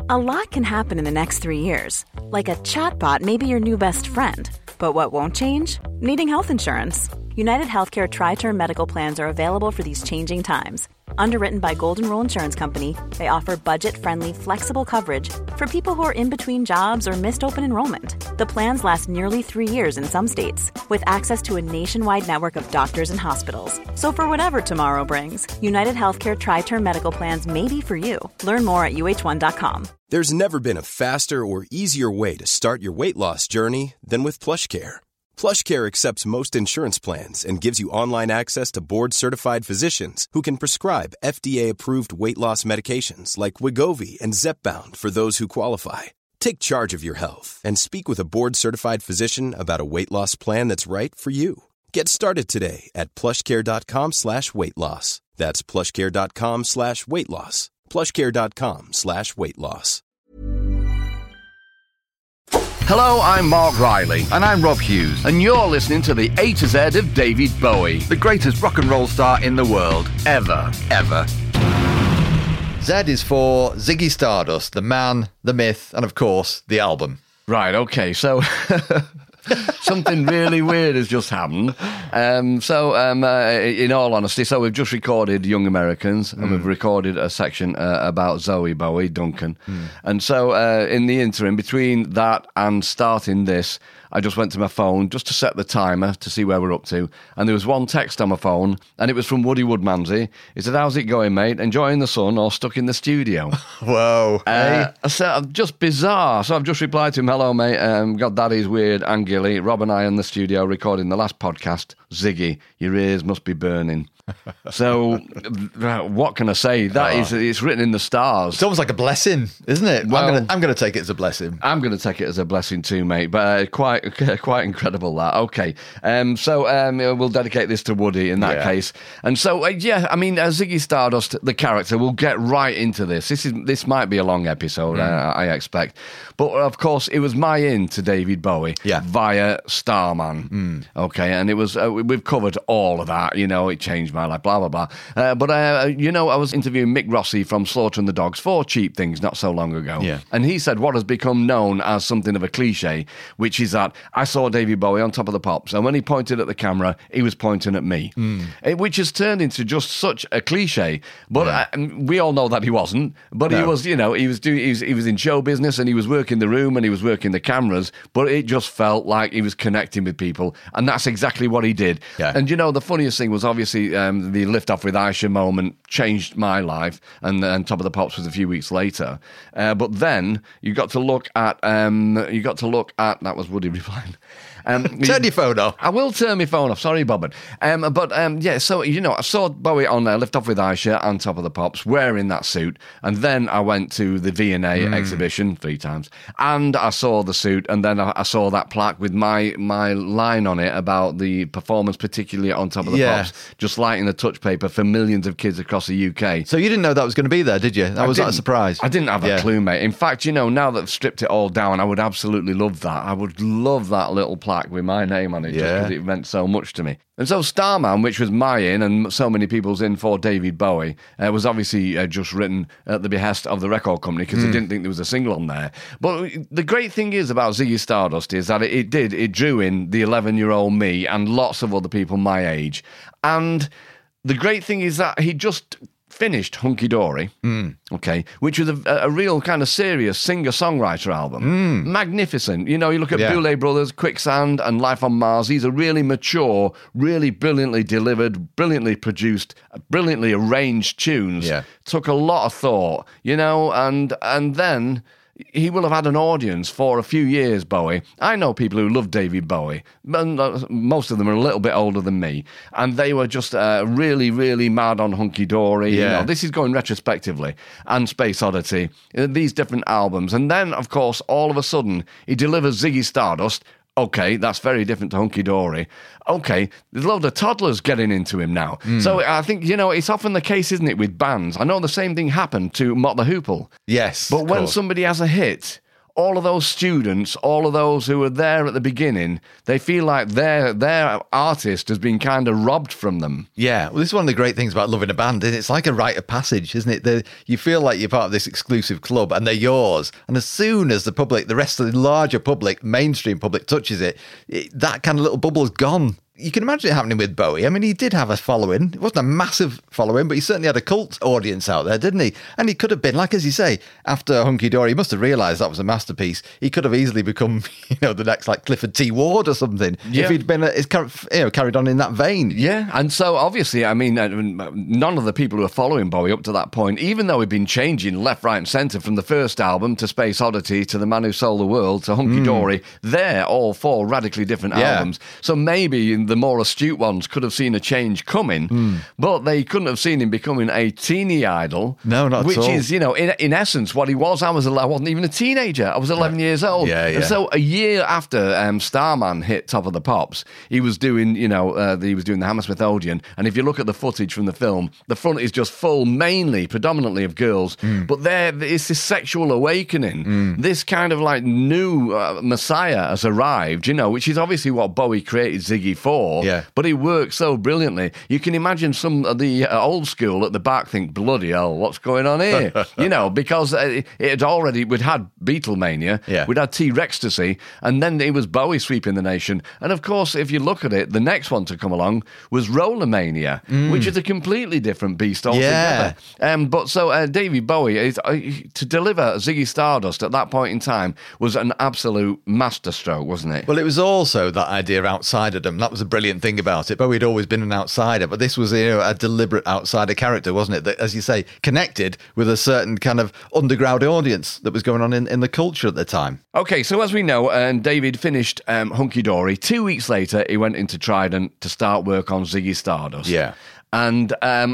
A lot can happen in the next 3 years. Like a chatbot may be your new best friend. But what won't change? Needing health insurance. United Healthcare Tri-Term Medical Plans are available for these changing times. Underwritten by Golden Rule Insurance Company, they offer budget-friendly, flexible coverage for people who are in between jobs or missed open enrollment. The plans last nearly 3 years in some states, with access to a nationwide network of doctors and hospitals. So for whatever tomorrow brings, United Healthcare Tri-Term Medical Plans may be for you. Learn more at uh1.com. There's never been a faster or easier way to start your weight loss journey than with PlushCare. PlushCare accepts most insurance plans and gives you online access to board-certified physicians who can prescribe FDA-approved weight loss medications like Wegovy and Zepbound for those who qualify. Take charge of your health and speak with a board-certified physician about a weight loss plan that's right for you. Get started today at plushcare.com/weight loss. That's plushcare.com/weight loss. plushcare.com/weight loss. Hello, I'm Mark Riley. And I'm Rob Hughes. And you're listening to the A to Z of David Bowie. The greatest rock and roll star in the world. Ever. Z is for Ziggy Stardust, the man, the myth, and of course, the album. Right, okay, so... Something really weird has just happened. In all honesty, so we've just recorded Young Americans, and we've recorded a section about Zoe Bowie, Duncan. And so in the interim, between that and starting this, I just went to my phone just to set the timer to see where we're up to. And there was one text on my phone, and it was from Woody Woodmansey. He said, "How's it going, mate? Enjoying the sun or stuck in the studio?" Whoa. So just bizarre. So I've just replied to him, "Hello, mate. God, that is weird and Gilly. Rob and I in the studio recording the last podcast. Ziggy, your ears must be burning." So what can I say? It's written in the stars. It's almost like a blessing, isn't it? Well, I'm going to take it as a blessing. I'm going to take it as a blessing too, mate. But quite incredible that. Okay, so we'll dedicate this to Woody in that case. And so Ziggy Stardust, the character, we'll get right into this. This might be a long episode, I expect. But of course, it was my in to David Bowie via Starman. Okay, and it was we've covered all of that. You know, it changed my life, blah, blah, blah. But I was interviewing Mick Rossi from Slaughter and the Dogs for Cheap Things not so long ago. Yeah. And he said what has become known as something of a cliche, which is that I saw David Bowie on Top of the Pops, and when he pointed at the camera, he was pointing at me, which has turned into just such a cliche. But we all know that he wasn't. But he was, he was in show business, and he was working the room, and he was working the cameras, but it just felt like he was connecting with people, and that's exactly what he did. Yeah. And the funniest thing was obviously the Lift Off with Aisha moment changed my life, and Top of the Pops was a few weeks later. But then you got to look at that was Woody replying. Turn your phone off. I will turn my phone off. Sorry, Bobbin. So I saw Bowie on Lift Off with Aisha and Top of the Pops wearing that suit, and then I went to the V&A exhibition 3 times, and I saw the suit, and then I saw that plaque with my line on it about the performance, particularly on Top of the Pops, just lighting the touch paper for millions of kids across the UK. So you didn't know that was going to be there, did you? That was not a surprise. I didn't have a clue, mate. In fact, now that I've stripped it all down, I would absolutely love that. I would love that little plaque with my name on it, just because it meant so much to me. And so Starman, which was my in, and so many people's in for David Bowie, was obviously just written at the behest of the record company, because they didn't think there was a single on there. But the great thing is about Ziggy Stardust is that it drew in the 11-year-old me and lots of other people my age. And the great thing is that he just finished Hunky Dory, which was a real kind of serious singer-songwriter album. Magnificent. You look at Boulay Brothers, Quicksand, and Life on Mars. These are really mature, really brilliantly delivered, brilliantly produced, brilliantly arranged tunes. Yeah. Took a lot of thought, and then he will have had an audience for a few years, Bowie. I know people who love David Bowie, but most of them are a little bit older than me, and they were just really, really mad on Hunky Dory. This is going retrospectively, and Space Oddity, these different albums. And then, of course, all of a sudden, he delivers Ziggy Stardust. Okay, that's very different to Hunky Dory. Okay, there's a load of toddlers getting into him now. So I think, it's often the case, isn't it, with bands? I know the same thing happened to Mott the Hoople. Yes, but when somebody has a hit, all of those students, all of those who were there at the beginning, they feel like their artist has been kind of robbed from them. Yeah, well, this is one of the great things about loving a band. It's like a rite of passage, isn't it? You feel like you're part of this exclusive club and they're yours. And as soon as the rest of the larger public, mainstream public touches it, that kind of little bubble's gone. You can imagine it happening with Bowie. I mean, he did have a following. It wasn't a massive following, but he certainly had a cult audience out there, didn't he? And he could have been, like as you say, after Hunky Dory, he must have realised that was a masterpiece. He could have easily become, the next like Clifford T. Ward or something if he'd been, carried on in that vein. Yeah, and so obviously, I mean, none of the people who were following Bowie up to that point, even though he'd been changing left, right, and centre from the first album to Space Oddity to The Man Who Sold the World to Hunky Dory, they're all 4 radically different albums. So maybe the more astute ones could have seen a change coming, but they couldn't have seen him becoming a teeny idol. No, not which at all. Is, in essence, what he was. I wasn't even a teenager. I was 11 years old. Yeah. And so a year after Starman hit Top of the Pops, he was doing, he was doing the Hammersmith Odeon. And if you look at the footage from the film, the front is just full, predominantly of girls. But it's this sexual awakening. This kind of like new messiah has arrived, which is obviously what Bowie created Ziggy for. Yeah. But he worked so brilliantly. You can imagine some of the old school at the back think, bloody hell, what's going on here? Because we'd had Beatlemania, we'd had T-Rextasy, and then it was Bowie sweeping the nation. And of course, if you look at it, the next one to come along was Rollermania, which is a completely different beast altogether. But so David Bowie, to deliver Ziggy Stardust at that point in time was an absolute masterstroke, wasn't it? Well, it was also that idea of outsiderdom. That was a brilliant thing about it. Bowie'd always been an outsider, but this was a deliberate outsider character, wasn't it? That, as you say, connected with a certain kind of underground audience that was going on in the culture at the time. Okay, so as we know, David finished Hunky Dory. 2 weeks later, he went into Trident to start work on Ziggy Stardust. Yeah. And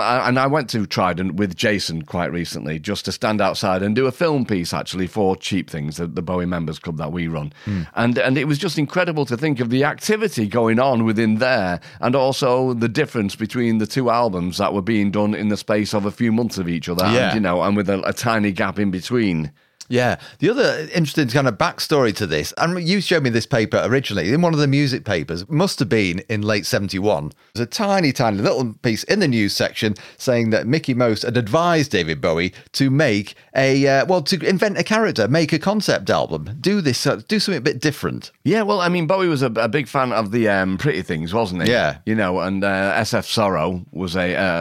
I went to Trident with Jason quite recently just to stand outside and do a film piece, actually, for Cheap Things, the Bowie Members Club that we run. And it was just incredible to think of the activity going on within there and also the difference between the 2 albums that were being done in the space of a few months of each other and with a tiny gap in between. Yeah. The other interesting kind of backstory to this, and you showed me this paper originally in one of the music papers, must have been in late 71. There's a tiny, tiny little piece in the news section saying that Mickey Most had advised David Bowie to make to invent a character, make a concept album, do something a bit different. Yeah, well, I mean, Bowie was a big fan of the Pretty Things, wasn't he? Yeah. And SF Sorrow was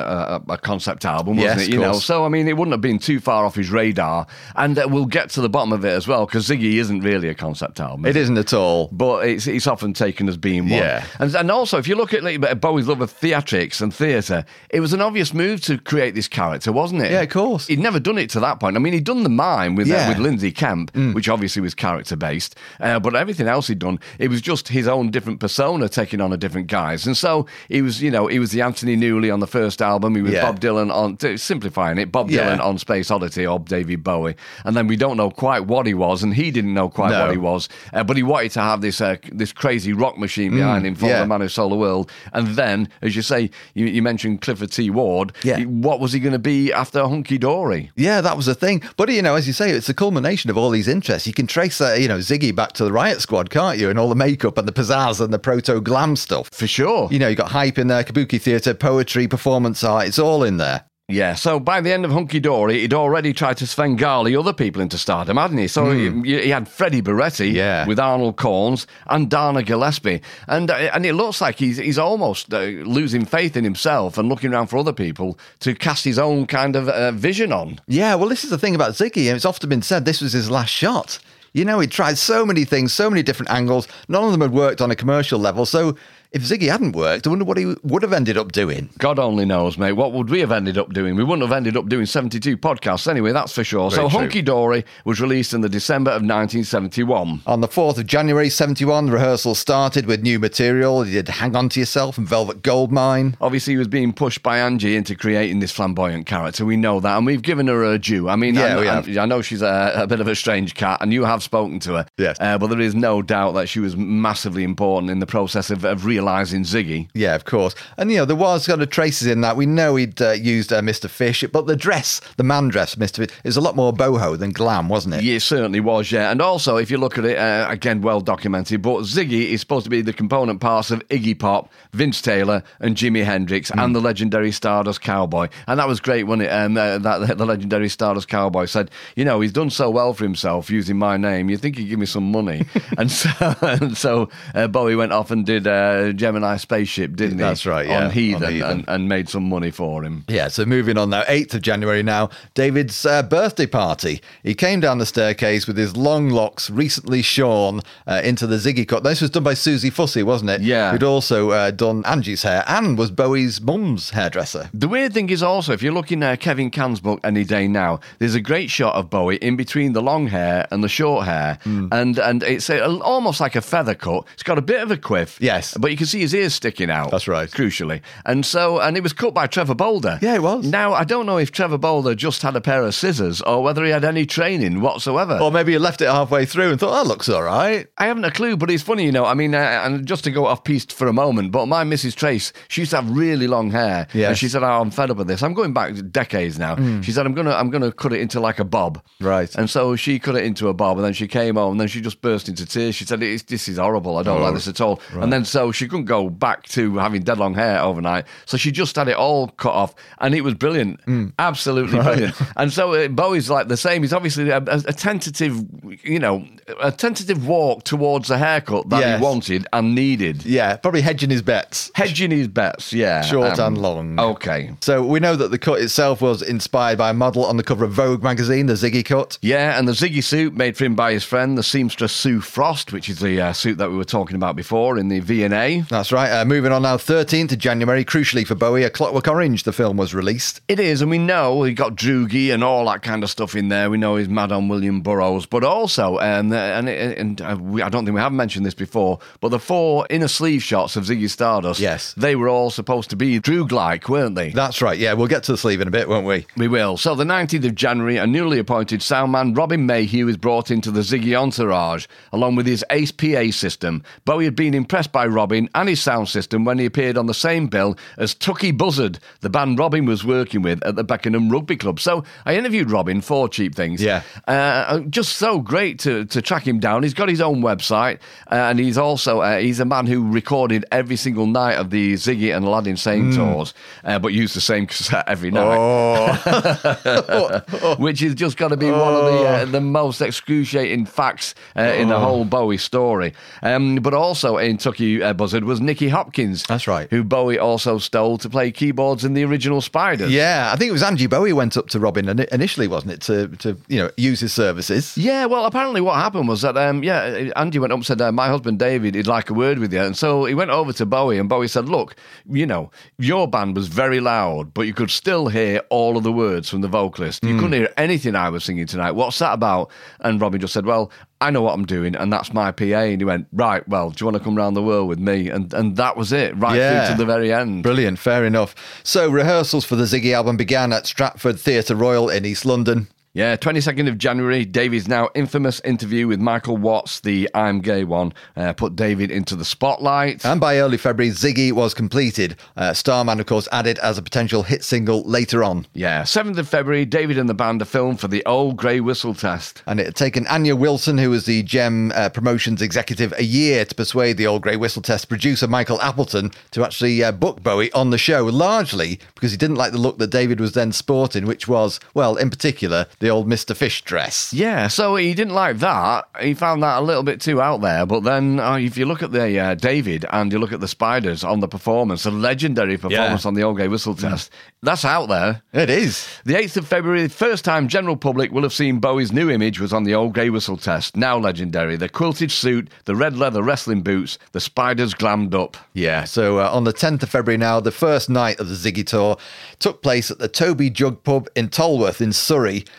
a concept album, wasn't Yes, it? of course. So, I mean, it wouldn't have been too far off his radar. And we'll get to the bottom of it as well, because Ziggy isn't really a concept album. It isn't at all. But it's often taken as being one. Yeah. And also, if you look at Bowie's love of theatrics and theatre, it was an obvious move to create this character, wasn't it? Yeah, of course. He'd never done it to that point. I mean, he'd done The Mime with Lindsay Kemp, which obviously was character-based. But everything else he'd done, it was just his own different persona taking on a different guise. And so he was the Anthony Newley on the first album. He was Bob Dylan on, simplifying it, Bob Dylan on Space Oddity or David Bowie. And then we don't know quite what he was, and he didn't know quite what he was. But he wanted to have this crazy rock machine behind him for The Man Who Sold the World. And then, as you say, you mentioned Clifford T. Ward. Yeah. What was he going to be after Hunky Dory? Yeah, that was the thing. But, as you say, it's the culmination of all these interests. You can trace, Ziggy back to the Riot Squad, can't you? And all the makeup and the pizzazz and the proto-glam stuff. For sure. You got hype in there, kabuki theatre, poetry, performance art. It's all in there. Yeah, so by the end of Hunky Dory, he'd already tried to Svengali other people into stardom, hadn't he? So he had Freddie Beretti with Arnold Corns and Dana Gillespie. And it looks like he's almost losing faith in himself and looking around for other people to cast his own kind of vision on. Yeah, well, this is the thing about Ziggy, and it's often been said this was his last shot. He tried so many things, so many different angles. None of them had worked on a commercial level, so if Ziggy hadn't worked, I wonder what he would have ended up doing. God only knows, mate. What would we have ended up doing? We wouldn't have ended up doing 72 podcasts anyway, that's for sure. Very true. Hunky Dory was released in the December of 1971. On the 4th of January 71, the rehearsals started with new material. He did Hang On To Yourself and Velvet Goldmine. Obviously, he was being pushed by Angie into creating this flamboyant character. We know that, and we've given her due. I mean, I know she's a bit of a strange cat, and you have spoken to her. Yes. But there is no doubt that she was massively important in the process of idealising Ziggy. Yeah, of course. And, there was kind of traces in that. We know he'd used Mr. Fish, but the man dress, Mr. Fish, is a lot more boho than glam, wasn't it? Yeah, it certainly was, yeah. And also, if you look at it, again, well documented, but Ziggy is supposed to be the component parts of Iggy Pop, Vince Taylor, and Jimi Hendrix, and the legendary Stardust Cowboy. And that was great, wasn't it? That the legendary Stardust Cowboy said, he's done so well for himself using my name, you think he'd give me some money. and so Bowie went off and did Gemini Spaceship, didn't he? That's right, yeah. On Heathen. And made some money for him. Yeah, so moving on now, 8th of January now, David's birthday party. He came down the staircase with his long locks recently shorn into the Ziggy cut. This was done by Susie Fussy, wasn't it? Yeah. Who'd also done Angie's hair and was Bowie's mum's hairdresser. The weird thing is also, if you're looking at Kevin Cahn's book Any Day Now, there's a great shot of Bowie in between the long hair and the short hair, and it's almost like a feather cut. It's got a bit of a quiff, yes, but you can see his ears sticking out. That's right, crucially. And it was cut by Trevor Boulder. Yeah, it was. Now I don't know if Trevor Boulder just had a pair of scissors or whether he had any training whatsoever, or maybe he left it halfway through and thought, that looks all right. I haven't a clue, but it's funny, and just to go off piste for a moment, but my Mrs. Trace, she used to have really long hair, yes. And she said, I'm fed up with this. I'm going back decades now. She said, I'm gonna cut it into like a bob, right? And so she cut it into a bob, and then she came home, and then she just burst into tears. She said, this is horrible. I don't like this at all. Right. And then so she couldn't go back to having dead long hair overnight, so she just had it all cut off, and it was brilliant, absolutely brilliant. And so Bowie's like the same. He's obviously a tentative, a tentative walk towards the haircut that he wanted and needed. Yeah, probably hedging his bets. Yeah. Short and long. Okay. So we know that the cut itself was inspired by a model on the cover of Vogue magazine, the Ziggy cut. Yeah, and the Ziggy suit made for him by his friend, the seamstress Sue Frost, which is the suit that we were talking about before in the V&A. That's right. Moving on now, 13th of January, crucially for Bowie, A Clockwork Orange, the film was released. It is, and we know he got Droogie and all that kind of stuff in there. We know he's mad on William Burroughs, but also, I don't think we have mentioned this before, but the 4 inner sleeve shots of Ziggy Stardust, yes, they were all supposed to be Droog-like, weren't they? That's right, yeah. We'll get to the sleeve in a bit, won't we? We will. So the 19th of January, a newly appointed soundman, Robin Mayhew, is brought into the Ziggy entourage, along with his Ace PA system. Bowie had been impressed by Robin and his sound system when he appeared on the same bill as Tucky Buzzard, the band Robin was working with at the Beckenham Rugby Club. So I interviewed Robin for Cheap Things. Yeah. Just so great to track him down. He's got his own website, and he's also he's a man who recorded every single night of the Ziggy and Aladdin Sane tours, but used the same cassette every night. Which has just got to be one of the most excruciating facts in the whole Bowie story. But also in Tucky Buzzard was Nicky Hopkins. That's right. Who Bowie also stole to play keyboards in the original Spiders. Yeah, I think it was Angie Bowie went up to Robin initially, wasn't it, to use his services? Yeah, well, apparently what happened was that, Angie went up and said, my husband David, he'd like a word with you. And so he went over to Bowie, and Bowie said, look, your band was very loud, but you could still hear all of the words from the vocalist. You couldn't hear anything I was singing tonight. What's that about? And Robin just said, well, I know what I'm doing, and that's my PA. And he went, right, well, do you want to come around the world with me? And that was it, through to the very end. Brilliant, fair enough. So rehearsals for the Ziggy album began at Stratford Theatre Royal in East London. Yeah, 22nd of January, David's now infamous interview with Michael Watts, the I'm Gay one, put David into the spotlight. And by early February, Ziggy was completed. Starman, of course, added as a potential hit single later on. Yeah, 7th of February, David and the band are filmed for the Old Grey Whistle Test. And it had taken Anya Wilson, who was the Gem Promotions executive, a year to persuade the Old Grey Whistle Test producer Michael Appleton to actually book Bowie on the show, largely because he didn't like the look that David was then sporting, which was, well, in particular, the old Mr. Fish dress. Yeah, so he didn't like that. He found that a little bit too out there. But then if you look at the David and you look at the Spiders on the performance, a legendary performance on the Old Grey Whistle Test, that's out there. It is. The 8th of February, the first time general public will have seen Bowie's new image was on the Old Grey Whistle Test, now legendary. The quilted suit, the red leather wrestling boots, the Spiders glammed up. Yeah, so on the 10th of February now, the first night of the Ziggy tour took place at the Toby Jug pub in Tolworth in Surrey.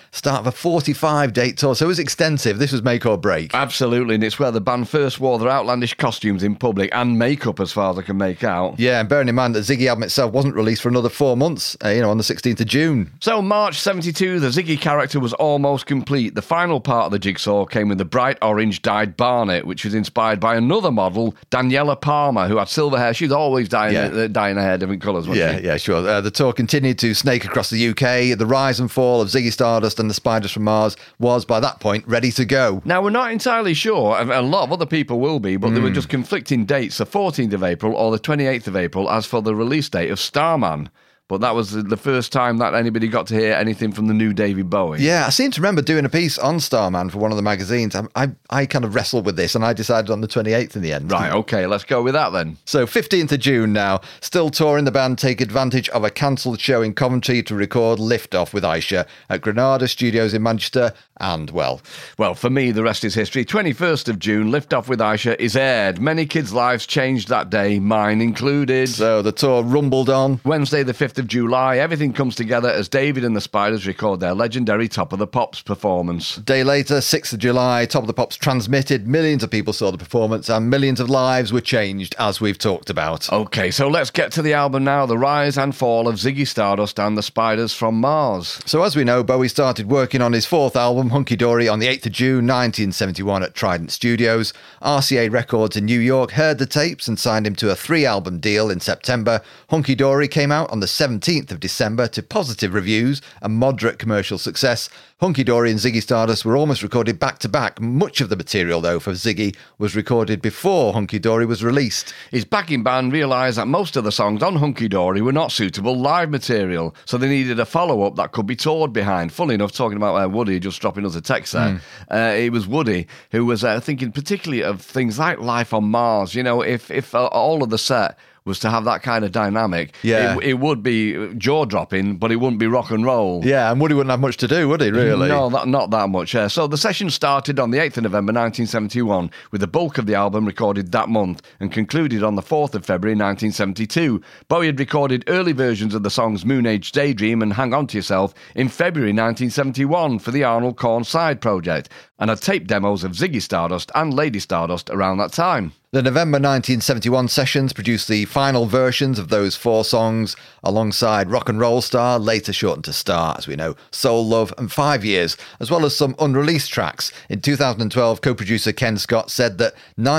start of a 45-date tour. So it was extensive. This was make or break. Absolutely, and it's where the band first wore their outlandish costumes in public and makeup, as far as I can make out. Yeah, and bearing in mind that Ziggy album itself wasn't released for another 4 months, on the 16th of June. So March 72, the Ziggy character was almost complete. The final part of the jigsaw came with the bright orange dyed Barnet, which was inspired by another model, Daniela Palmer, who had silver hair. She's always dyeing her hair different colours, wasn't she? Yeah, sure. The tour continued to snake across the UK. The rise and fall of Ziggy Stardust and the Spiders from Mars was, by that point, ready to go. Now, we're not entirely sure, and a lot of other people will be, but there were just conflicting dates, the 14th of April or the 28th of April, as for the release date of Starman. But that was the first time that anybody got to hear anything from the new David Bowie. Yeah, I seem to remember doing a piece on Starman for one of the magazines. I kind of wrestled with this and I decided on the 28th in the end. Right, okay, let's go with that then. So 15th of June now, still touring, the band take advantage of a cancelled show in Coventry to record Lift Off with Aisha at Granada Studios in Manchester. And, well, for me, the rest is history. 21st of June, Lift Off with Aisha is aired. Many kids' lives changed that day, mine included. So the tour rumbled on. Wednesday, the 5th of July, everything comes together as David and the Spiders record their legendary Top of the Pops performance. A day later, 6th of July, Top of the Pops transmitted. Millions of people saw the performance and millions of lives were changed, as we've talked about. Okay, so let's get to the album now, the rise and fall of Ziggy Stardust and the Spiders from Mars. So as we know, Bowie started working on his fourth album, Hunky Dory, on the 8th of June 1971 at Trident Studios. RCA Records in New York heard the tapes and signed him to a 3-album deal in September. Hunky Dory came out on the 17th of December to positive reviews and moderate commercial success. Hunky Dory and Ziggy Stardust were almost recorded back-to-back. Much of the material, though, for Ziggy was recorded before Hunky Dory was released. His backing band realised that most of the songs on Hunky Dory were not suitable live material, so they needed a follow-up that could be toured behind. Funnily enough, talking about Woody just dropping us a text there, it was Woody who was thinking particularly of things like Life on Mars. If all of the set was to have that kind of dynamic, it would be jaw-dropping, but it wouldn't be rock and roll. Yeah, and Woody wouldn't have much to do, would he, really? No, not that much. So the session started on the 8th of November 1971, with the bulk of the album recorded that month, and concluded on the 4th of February 1972. Bowie had recorded early versions of the songs Moon Age Daydream and Hang On To Yourself in February 1971 for the Arnold Corn Side Project, and had taped demos of Ziggy Stardust and Lady Stardust around that time. The November 1971 sessions produced the final versions of those 4 songs alongside Rock and Roll Star, later shortened to Star, as we know, Soul Love and 5 Years, as well as some unreleased tracks. In 2012, co-producer Ken Scott said that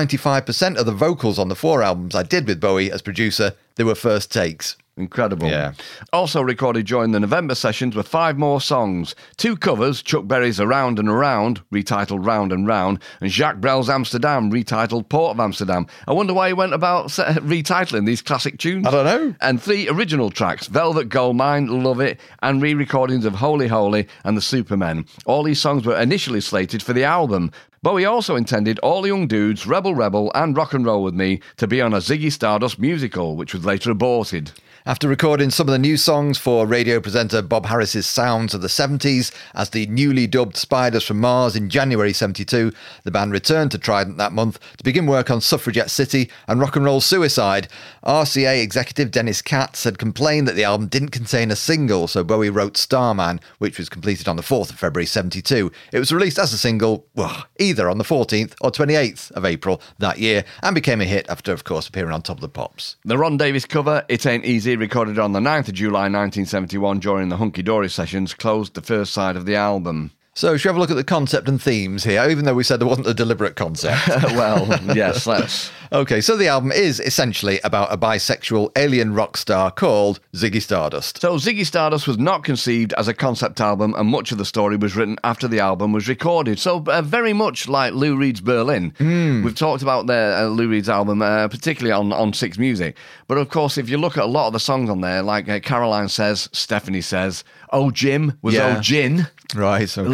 95% of the vocals on the 4 albums I did with Bowie as producer, they were first takes. Incredible. Yeah. Also recorded during the November sessions were 5 more songs. 2 covers, Chuck Berry's Around and Around, retitled Round and Round, and Jacques Brel's Amsterdam, retitled Port of Amsterdam. I wonder why he went about retitling these classic tunes. I don't know. And 3 original tracks, Velvet Goldmine, Love It, and re-recordings of Holy Holy and The Supermen. All these songs were initially slated for the album. Bowie also intended All the Young Dudes, Rebel Rebel, and Rock and Roll With Me to be on a Ziggy Stardust musical, which was later aborted. After recording some of the new songs for radio presenter Bob Harris's Sounds of the 70s as the newly dubbed Spiders from Mars in January 72, the band returned to Trident that month to begin work on Suffragette City and Rock and Roll Suicide. RCA executive Dennis Katz had complained that the album didn't contain a single, so Bowie wrote Starman, which was completed on the 4th of February 72. It was released as a single, either on the 14th or 28th of April that year, and became a hit after, of course, appearing on Top of the Pops. The Ron Davis cover, It Ain't Easy, recorded on the 9th of July 1971 during the Hunky Dory sessions, closed the first side of the album. So, should we have a look at the concept and themes here, even though we said there wasn't a deliberate concept? Well, yes, let's. Okay, so the album is essentially about a bisexual alien rock star called Ziggy Stardust. So Ziggy Stardust was not conceived as a concept album, and much of the story was written after the album was recorded. So very much like Lou Reed's Berlin. We've talked about Lou Reed's album, particularly on Six Music. But of course, if you look at a lot of the songs on there, like Caroline Says, Stephanie Says, Oh Jim was Oh Gin. Right, okay.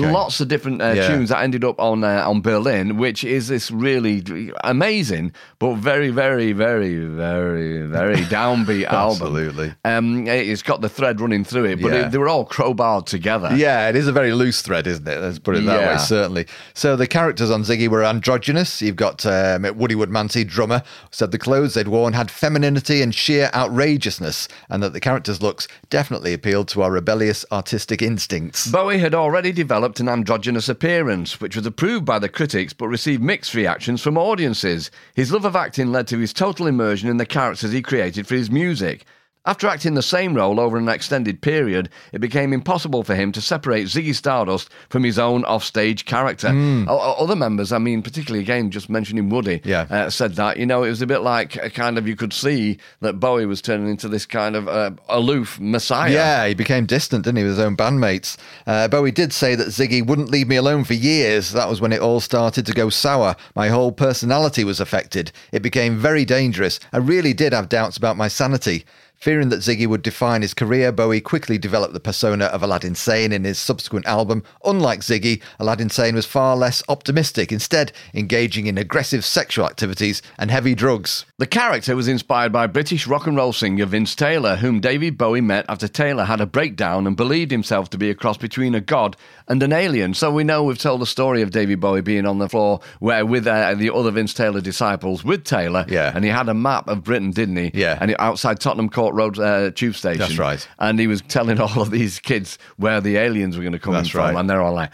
lots of different tunes that ended up on Berlin, which is this really amazing, but very, very, very, very, very downbeat album. Absolutely. It's got the thread running through it, but they were all crowbarred together. Yeah, it is a very loose thread, isn't it? Let's put it that way, certainly. So the characters on Ziggy were androgynous. You've got Woody Woodmansey, drummer, said the clothes they'd worn had femininity and sheer outrageousness, and that the characters' looks definitely appealed to our rebellious artistic instincts. Bowie had already developed an androgynous appearance, which was approved by the critics but received mixed reactions from audiences. His love of acting led to his total immersion in the characters he created for his music. After acting the same role over an extended period, it became impossible for him to separate Ziggy Stardust from his own offstage character. Other members, I mean, particularly again, just mentioning Woody, said that, it was a bit like you could see that Bowie was turning into this kind of aloof messiah. Yeah, he became distant, didn't he, with his own bandmates. Bowie did say that Ziggy wouldn't leave me alone for years. That was when it all started to go sour. My whole personality was affected. It became very dangerous. I really did have doubts about my sanity. Fearing that Ziggy would define his career, Bowie quickly developed the persona of Aladdin Sane in his subsequent album. Unlike Ziggy, Aladdin Sane was far less optimistic, instead engaging in aggressive sexual activities and heavy drugs. The character was inspired by British rock and roll singer Vince Taylor, whom David Bowie met after Taylor had a breakdown and believed himself to be a cross between a god and an alien. So we know we've told the story of David Bowie being on the floor where with the other Vince Taylor disciples with Taylor, and he had a map of Britain, didn't he? Yeah. And outside Tottenham Court Road tube station. That's right. And he was telling all of these kids where the aliens were going to come in from, and they're all like,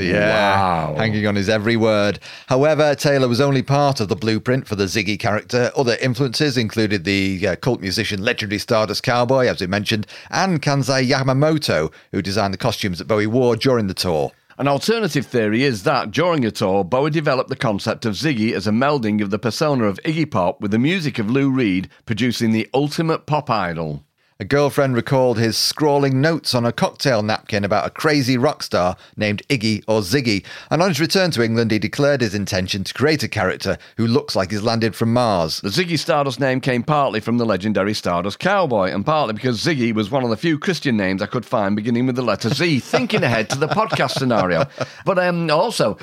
wow. Hanging on his every word. However, Taylor was only part of the blueprint for the Ziggy character. Other influences included the cult musician, legendary Stardust Cowboy, as we mentioned, and Kanzai Yamamoto, who designed the costumes that Bowie wore during the tour. An alternative theory is that, during a tour, Bowie developed the concept of Ziggy as a melding of the persona of Iggy Pop with the music of Lou Reed, producing the ultimate pop idol. A girlfriend recalled his scrawling notes on a cocktail napkin about a crazy rock star named Iggy or Ziggy, and on his return to England he declared his intention to create a character who looks like he's landed from Mars. The Ziggy Stardust name came partly from the legendary Stardust Cowboy, and partly because Ziggy was one of the few Christian names I could find beginning with the letter Z, thinking ahead to the podcast scenario. But also,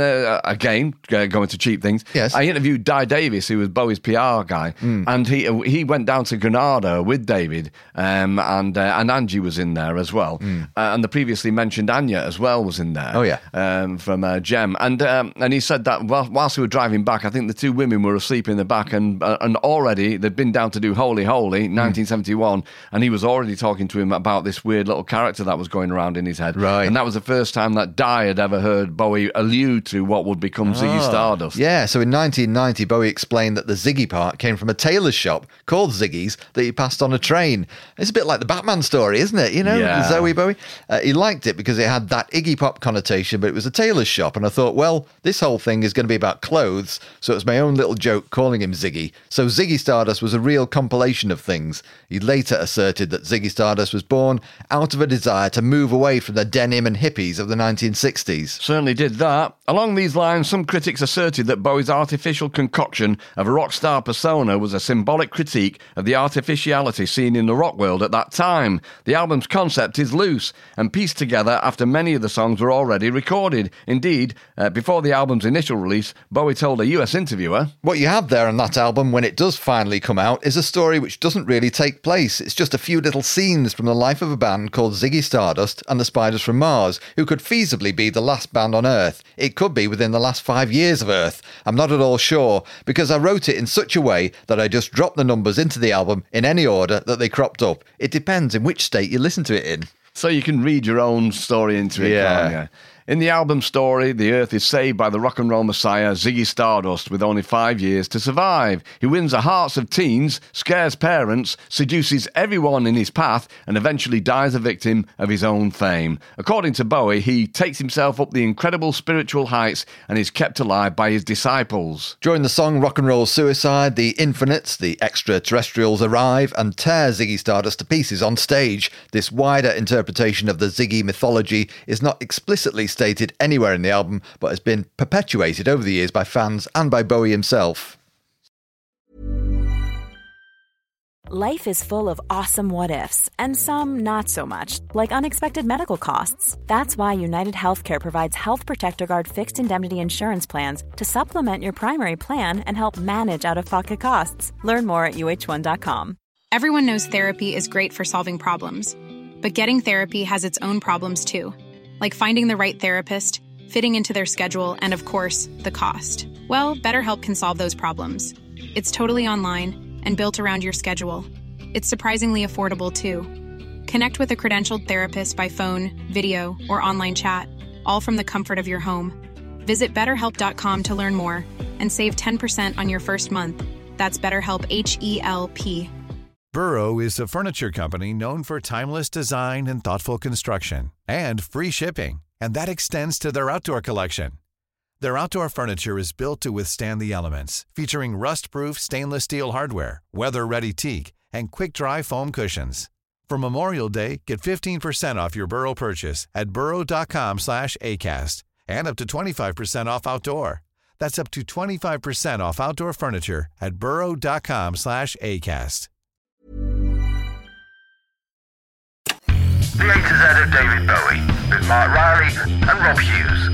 again, going to cheap things, I interviewed Di Davis, who was Bowie's PR guy, and he went down to Granada with David, and Angie was in there as well, and the previously mentioned Anya as well was in there. Oh yeah, from Gem, and he said that whilst we were driving back, I think the two women were asleep in the back, and already they'd been down to do Holy Holy 1971, and he was already talking to him about this weird little character that was going around in his head. Right, and that was the first time that Di had ever heard Bowie allude to what would become Ziggy Stardust. Yeah, so in 1990, Bowie explained that the Ziggy part came from a tailor's shop called Ziggy's that he passed on a train. It's a bit like the Batman story, isn't it? Zoe Bowie. He liked it because it had that Iggy Pop connotation, but it was a tailor's shop. And I thought, well, this whole thing is going to be about clothes. So it's my own little joke calling him Ziggy. So Ziggy Stardust was a real compilation of things. He later asserted that Ziggy Stardust was born out of a desire to move away from the denim and hippies of the 1960s. Certainly did that. Along these lines, some critics asserted that Bowie's artificial concoction of a rock star persona was a symbolic critique of the artificiality seen in the rock world at that time. The album's concept is loose and pieced together after many of the songs were already recorded. Indeed, before the album's initial release, Bowie told a US interviewer, "What you have there on that album, when it does finally come out, is a story which doesn't really take place. It's just a few little scenes from the life of a band called Ziggy Stardust and the Spiders from Mars, who could feasibly be the last band on Earth. It could be within the last 5 years of Earth. I'm not at all sure, because I wrote it in such a way that I just dropped the numbers into the album in any order that they cropped up. It depends in which state you listen to it in." So you can read your own story into it, can't you? In the album story, the Earth is saved by the rock and roll messiah Ziggy Stardust with only 5 years to survive. He wins the hearts of teens, scares parents, seduces everyone in his path, and eventually dies a victim of his own fame. According to Bowie, he takes himself up the incredible spiritual heights and is kept alive by his disciples. During the song Rock and Roll Suicide, the Infinites, the extraterrestrials, arrive and tear Ziggy Stardust to pieces on stage. This wider interpretation of the Ziggy mythology is not explicitly stated anywhere in the album, but has been perpetuated over the years by fans and by Bowie himself. Life is full of awesome what-ifs, and some not so much, like unexpected medical costs. That's why United Healthcare provides Health Protector Guard fixed indemnity insurance plans to supplement your primary plan and help manage out-of-pocket costs. Learn more at uh1.com. Everyone knows therapy is great for solving problems, but getting therapy has its own problems too, like finding the right therapist, fitting into their schedule, and of course, the cost. Well, BetterHelp can solve those problems. It's totally online and built around your schedule. It's surprisingly affordable, too. Connect with a credentialed therapist by phone, video, or online chat, all from the comfort of your home. Visit BetterHelp.com to learn more and save 10% on your first month. That's BetterHelp, H-E-L-P. Burrow is a furniture company known for timeless design and thoughtful construction, and free shipping, and that extends to their outdoor collection. Their outdoor furniture is built to withstand the elements, featuring rust-proof stainless steel hardware, weather-ready teak, and quick-dry foam cushions. For Memorial Day, get 15% off your Burrow purchase at burrow.com/acast, and up to 25% off outdoor. That's up to 25% off outdoor furniture at burrow.com/acast. The A to Z of David Bowie with Mark Riley and Rob Hughes.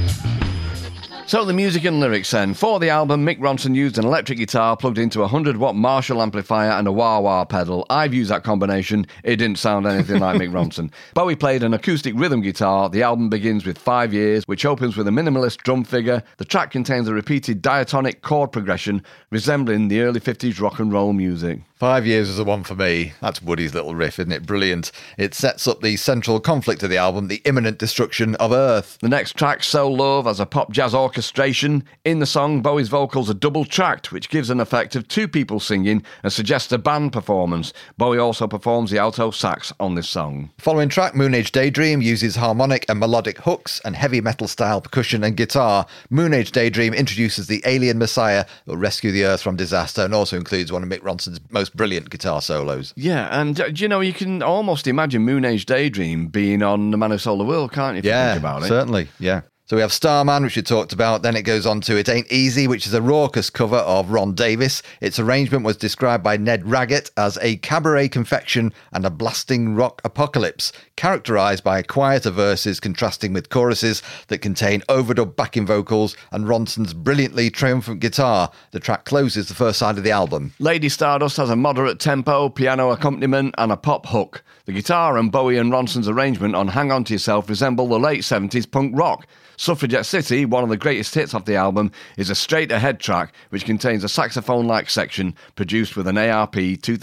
So the music and lyrics then. For the album, Mick Ronson used an electric guitar plugged into a 100-watt Marshall amplifier and a wah-wah pedal. I've used that combination. It didn't sound anything like Mick Ronson. Bowie played an acoustic rhythm guitar. The album begins with 5 Years, which opens with a minimalist drum figure. The track contains a repeated diatonic chord progression resembling the early 50s rock and roll music. 5 Years is the one for me. That's Woody's little riff, isn't it? Brilliant. It sets up the central conflict of the album, the imminent destruction of Earth. The next track, Soul Love, has a pop jazz orchestration. In the song, Bowie's vocals are double-tracked, which gives an effect of two people singing and suggests a band performance. Bowie also performs the alto sax on this song. Following track, Moon Age Daydream, uses harmonic and melodic hooks and heavy metal-style percussion and guitar. Moon Age Daydream introduces the alien messiah that will rescue the Earth from disaster and also includes one of Mick Ronson's most brilliant guitar solos. Yeah, and do you know, you can almost imagine Moon Age Daydream being on The Man Who Sold the World, can't you, if you think about it? Certainly, yeah. So we have Starman, which we talked about. Then it goes on to It Ain't Easy, which is a raucous cover of Ron Davis. Its arrangement was described by Ned Raggett as a cabaret confection and a blasting rock apocalypse, characterised by quieter verses contrasting with choruses that contain overdubbed backing vocals and Ronson's brilliantly triumphant guitar. The track closes the first side of the album. Lady Stardust has a moderate tempo, piano accompaniment and a pop hook. The guitar and Bowie and Ronson's arrangement on Hang On To Yourself resemble the late 70s punk rock. Suffragette City, one of the greatest hits off the album, is a straight-ahead track which contains a saxophone-like section produced with an ARP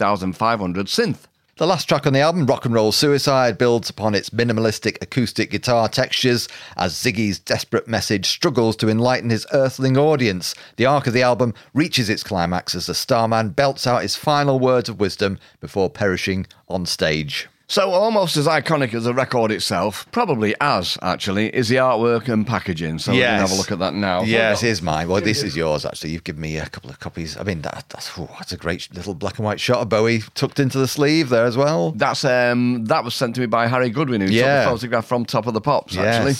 2500 synth. The last track on the album, Rock and Roll Suicide, builds upon its minimalistic acoustic guitar textures as Ziggy's desperate message struggles to enlighten his earthling audience. The arc of the album reaches its climax as the Starman belts out his final words of wisdom before perishing on stage. So almost as iconic as the record itself, probably as, actually, is the artwork and packaging. So we can have a look at that now. Yes, here's mine. Well, this is yours, actually. You've given me a couple of copies. I mean, that's a great little black and white shot of Bowie tucked into the sleeve there as well. That was sent to me by Harry Goodwin, who took the photograph from Top of the Pops, actually.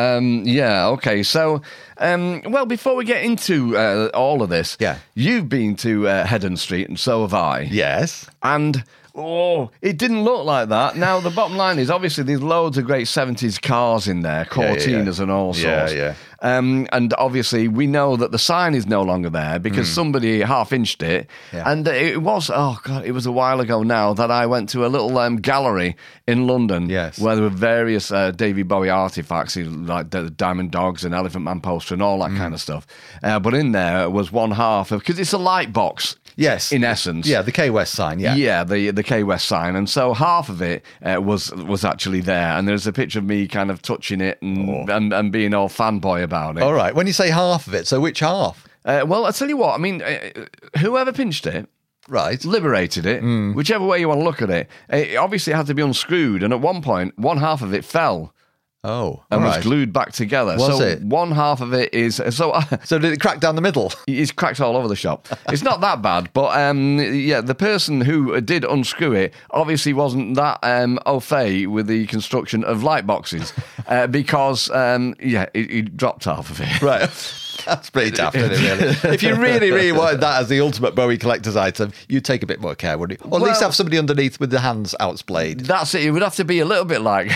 Okay. So, well, before we get into all of this, you've been to Headon Street, and so have I. Yes. And... it didn't look like that. Now, the bottom line is, obviously, there's loads of great 70s cars in there, Cortinas and all sorts. And obviously, we know that the sign is no longer there because somebody half-inched it. And it was, it was a while ago now that I went to a little gallery in London where there were various David Bowie artifacts, like the Diamond Dogs and Elephant Man poster and all that kind of stuff. But in there was one half of, because it's a light box. Yes. In essence. Yeah, the K West sign, Yeah, the K West sign. And so half of it was actually there. And there's a picture of me kind of touching it and being all fanboy about it. All right. When you say half of it, so which half? Well, I'll tell you what. I mean, whoever pinched it, liberated it, whichever way you want to look at it obviously had to be unscrewed. And at one point, one half of it fell. And was glued back together. Was it? One half of it is... So did it crack down the middle? It's cracked all over the shop. It's not that bad, but the person who did unscrew it obviously wasn't that au fait with the construction of light boxes because, he dropped half of it. Right. That's pretty daft, isn't it, really? If you really, really wanted that as the ultimate Bowie collector's item, you'd take a bit more care, wouldn't you? Or at least have somebody underneath with the hands outsplayed. That's it. It would have to be a little bit like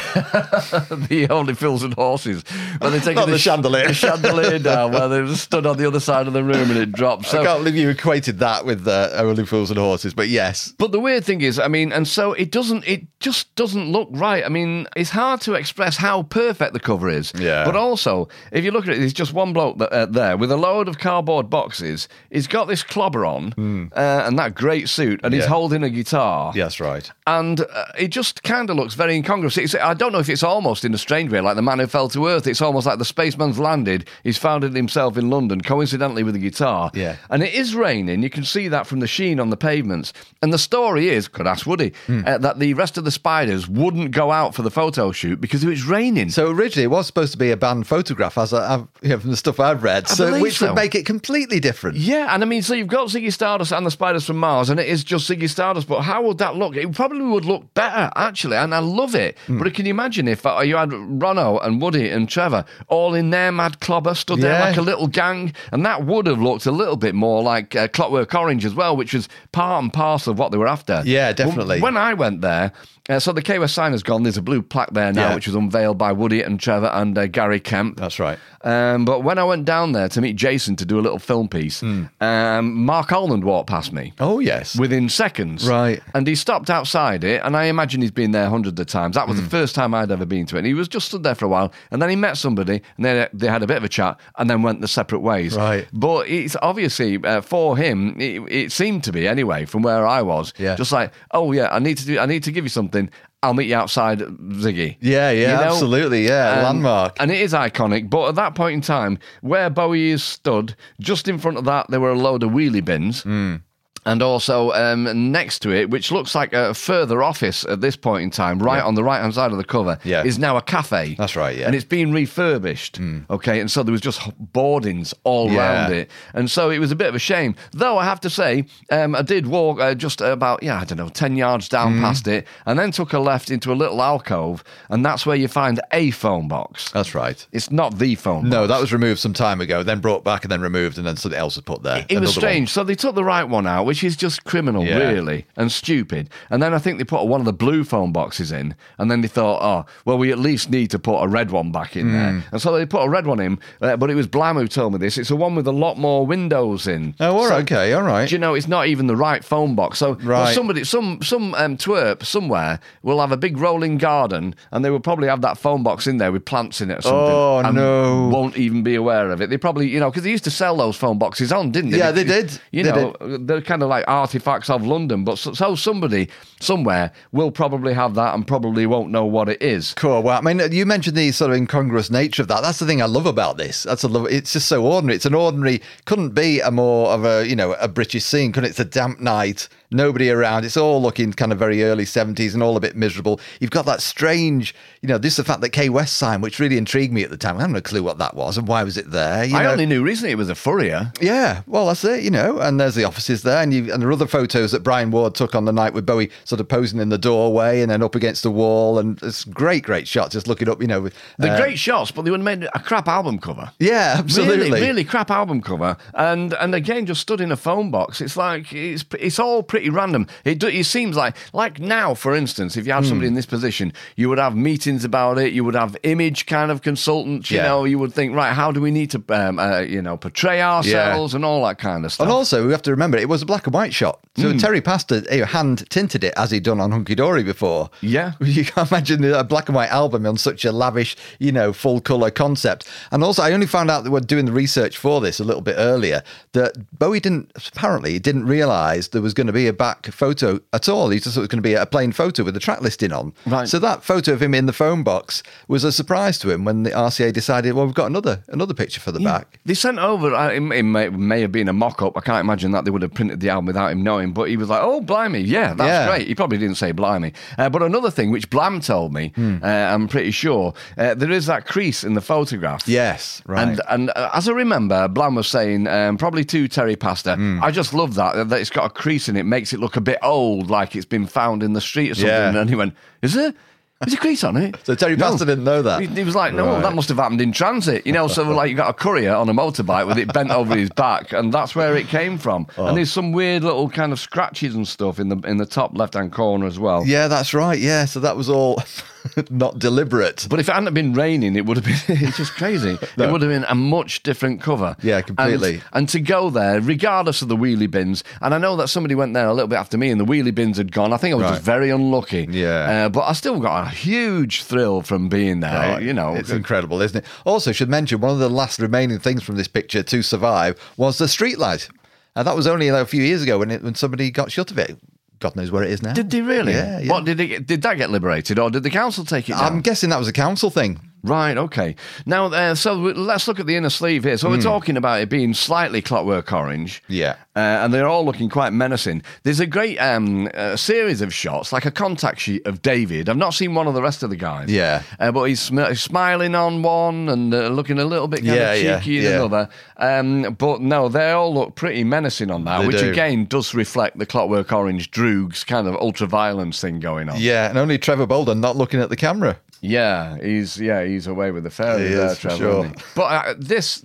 the Only Fools and Horses, where they take the chandelier. The chandelier down, where they were stood on the other side of the room and it dropped. So, I can't believe you equated that with Only Fools and Horses, but yes. But the weird thing is, I mean, and so it just doesn't look right. I mean, it's hard to express how perfect the cover is. Yeah. But also, if you look at it, there's just one bloke there with a load of cardboard boxes. He's got this clobber on and that great suit, and he's holding a guitar. Yes, right. And it just kind of looks very incongruous. I don't know if it's almost in a strange way, like The Man Who Fell to Earth. It's almost like the spaceman's landed. He's found it himself in London, coincidentally with a guitar. Yeah. And it is raining. You can see that from the sheen on the pavements. And the story is, could ask Woody, that the rest of the Spiders wouldn't go out for the photo shoot because it was raining. So originally it was supposed to be a band photograph, as from the stuff I've read, which would make it completely different. Yeah, and I mean, so you've got Ziggy Stardust and the Spiders from Mars, and it is just Ziggy Stardust, but how would that look? It probably would look better, actually, and I love it. But can you imagine if you had Ronno and Woody and Trevor all in their mad clobber, stood there like a little gang, and that would have looked a little bit more like Clockwork Orange as well, which was part and parcel of what they were after. Yeah, definitely. When I went there, so the KOS sign has gone. There's a blue plaque there now, which was unveiled by Woody and Trevor and Gary Kemp. That's right. But when I went down there to meet Jason to do a little film piece, Mark Almond walked past me. Oh, yes. Within seconds. Right. And he stopped outside it, and I imagine he's been there hundreds of times. That was the first time I'd ever been to it. And he was just stood there for a while, and then he met somebody, and they had a bit of a chat, and then went their separate ways. Right. But it's obviously, for him, it seemed to be, anyway, from where I was, just like, oh, yeah, I need to give you something. I'll meet you outside Ziggy. Yeah, absolutely, landmark. And it is iconic, but at that point in time, where Bowie is stood, just in front of that, there were a load of wheelie bins. And also next to it, which looks like a further office at this point in time, right on the right-hand side of the cover, is now a cafe. That's right, yeah. And it's been refurbished, okay? And so there was just boardings all around it. And so it was a bit of a shame. Though I have to say, I did walk just about, 10 yards down past it, and then took a left into a little alcove, and that's where you find a phone box. That's right. It's not the phone box. No, that was removed some time ago, then brought back and then removed, and then something else was put there. It was strange. So they took the right one out, which is just criminal, really, and stupid. And then I think they put one of the blue phone boxes in, and then they thought, we at least need to put a red one back in there. And so they put a red one in, but it was Blam who told me this. It's a one with a lot more windows in. Oh, all right, okay, all right. Do you know, it's not even the right phone box. So somebody, some twerp somewhere will have a big rolling garden, and they will probably have that phone box in there with plants in it or something. Oh, and no. won't even be aware of it. They probably, because they used to sell those phone boxes on, didn't they? Yeah, they did. They're kind of like artifacts of London, but so somebody somewhere will probably have that and probably won't know what it is. Cool. Well, I mean, you mentioned the sort of incongruous nature of that. That's the thing I love about this. It's just so ordinary. It's an ordinary, couldn't be a more of a British scene, couldn't it? It's a damp night, nobody around. It's all looking kind of very early 70s and all a bit miserable. You've got that strange, this is the fact that K West sign, which really intrigued me at the time. I had no clue what that was and why was it there. I only knew recently it was a Furrier. Yeah, well, that's it, and there's the offices there, and there are other photos that Brian Ward took on the night with Bowie sort of posing in the doorway and then up against the wall, and it's great shots just looking up, They're great shots, but they would have made a crap album cover. Yeah, absolutely. Really, really crap album cover. And again, just stood in a phone box. It's like, it's all pretty random. It seems like now, for instance, if you had somebody in this position, you would have meetings about it, you would have image kind of consultants, you would think, right, how do we need to, portray ourselves and all that kind of stuff. And also, we have to remember, it was a black and white shot. So Terry Pastor hand tinted it as he'd done on Hunky Dory before. Yeah. You can't imagine a black and white album on such a lavish, full colour concept. And also, I only found out that we're doing the research for this a little bit earlier, that Bowie didn't realise there was going to be a back photo at all. He just thought it was going to be a plain photo with the track listing on. Right. So that photo of him in the phone box was a surprise to him when the RCA decided, well, we've got another picture for the back. They sent over, it may have been a mock-up. I can't imagine that they would have printed the album without him knowing, but he was like, oh, blimey, that's great. He probably didn't say blimey. But another thing, which Blam told me, I'm pretty sure, there is that crease in the photograph. Yes, right. And as I remember, Blam was saying, probably to Terry Pastor, I just love that it's got a crease in it, makes it look a bit old, like it's been found in the street or something. Yeah. And he went, is it? Was he Crete on it? So Terry Pastor didn't know that. He was like, no, Right. that must have happened in transit. You know, so like you got a courier on a motorbike with it bent over his back, and that's where it came from. Oh. And there's some weird little kind of scratches and stuff in the top left-hand corner as well. Yeah, that's right. Yeah, so that was all not deliberate. But if it hadn't been raining, it would have been it's just crazy. No. It would have been a much different cover. Yeah, completely. And to go there, regardless of the wheelie bins, and I know that somebody went there a little bit after me and the wheelie bins had gone. I think I was Right. just very unlucky. Yeah. But I still got a huge thrill from being there, you know. It's incredible, isn't it? Also, should mention, one of the last remaining things from this picture to survive was the streetlight. And that was only a few years ago when somebody got shut of it. God knows where it is now. Did they really? Yeah, yeah. What did that get liberated, or did the council take it down? I'm guessing that was a council thing. Right, okay. Now, so let's look at the inner sleeve here. So we're talking about it being slightly clockwork orange. Yeah. And they're all looking quite menacing. There's a great series of shots, like a contact sheet of David. I've not seen one of the rest of the guys. Yeah. But he's smiling on one and looking a little bit kind of cheeky in another. But no, they all look pretty menacing on that, They which do. again does reflect the clockwork orange Droog's kind of ultra-violence thing going on. Yeah, and only Trevor Bolden not looking at the camera. Yeah, he's away with the fairy He there, is, for Trevor. sure. Isn't he? But this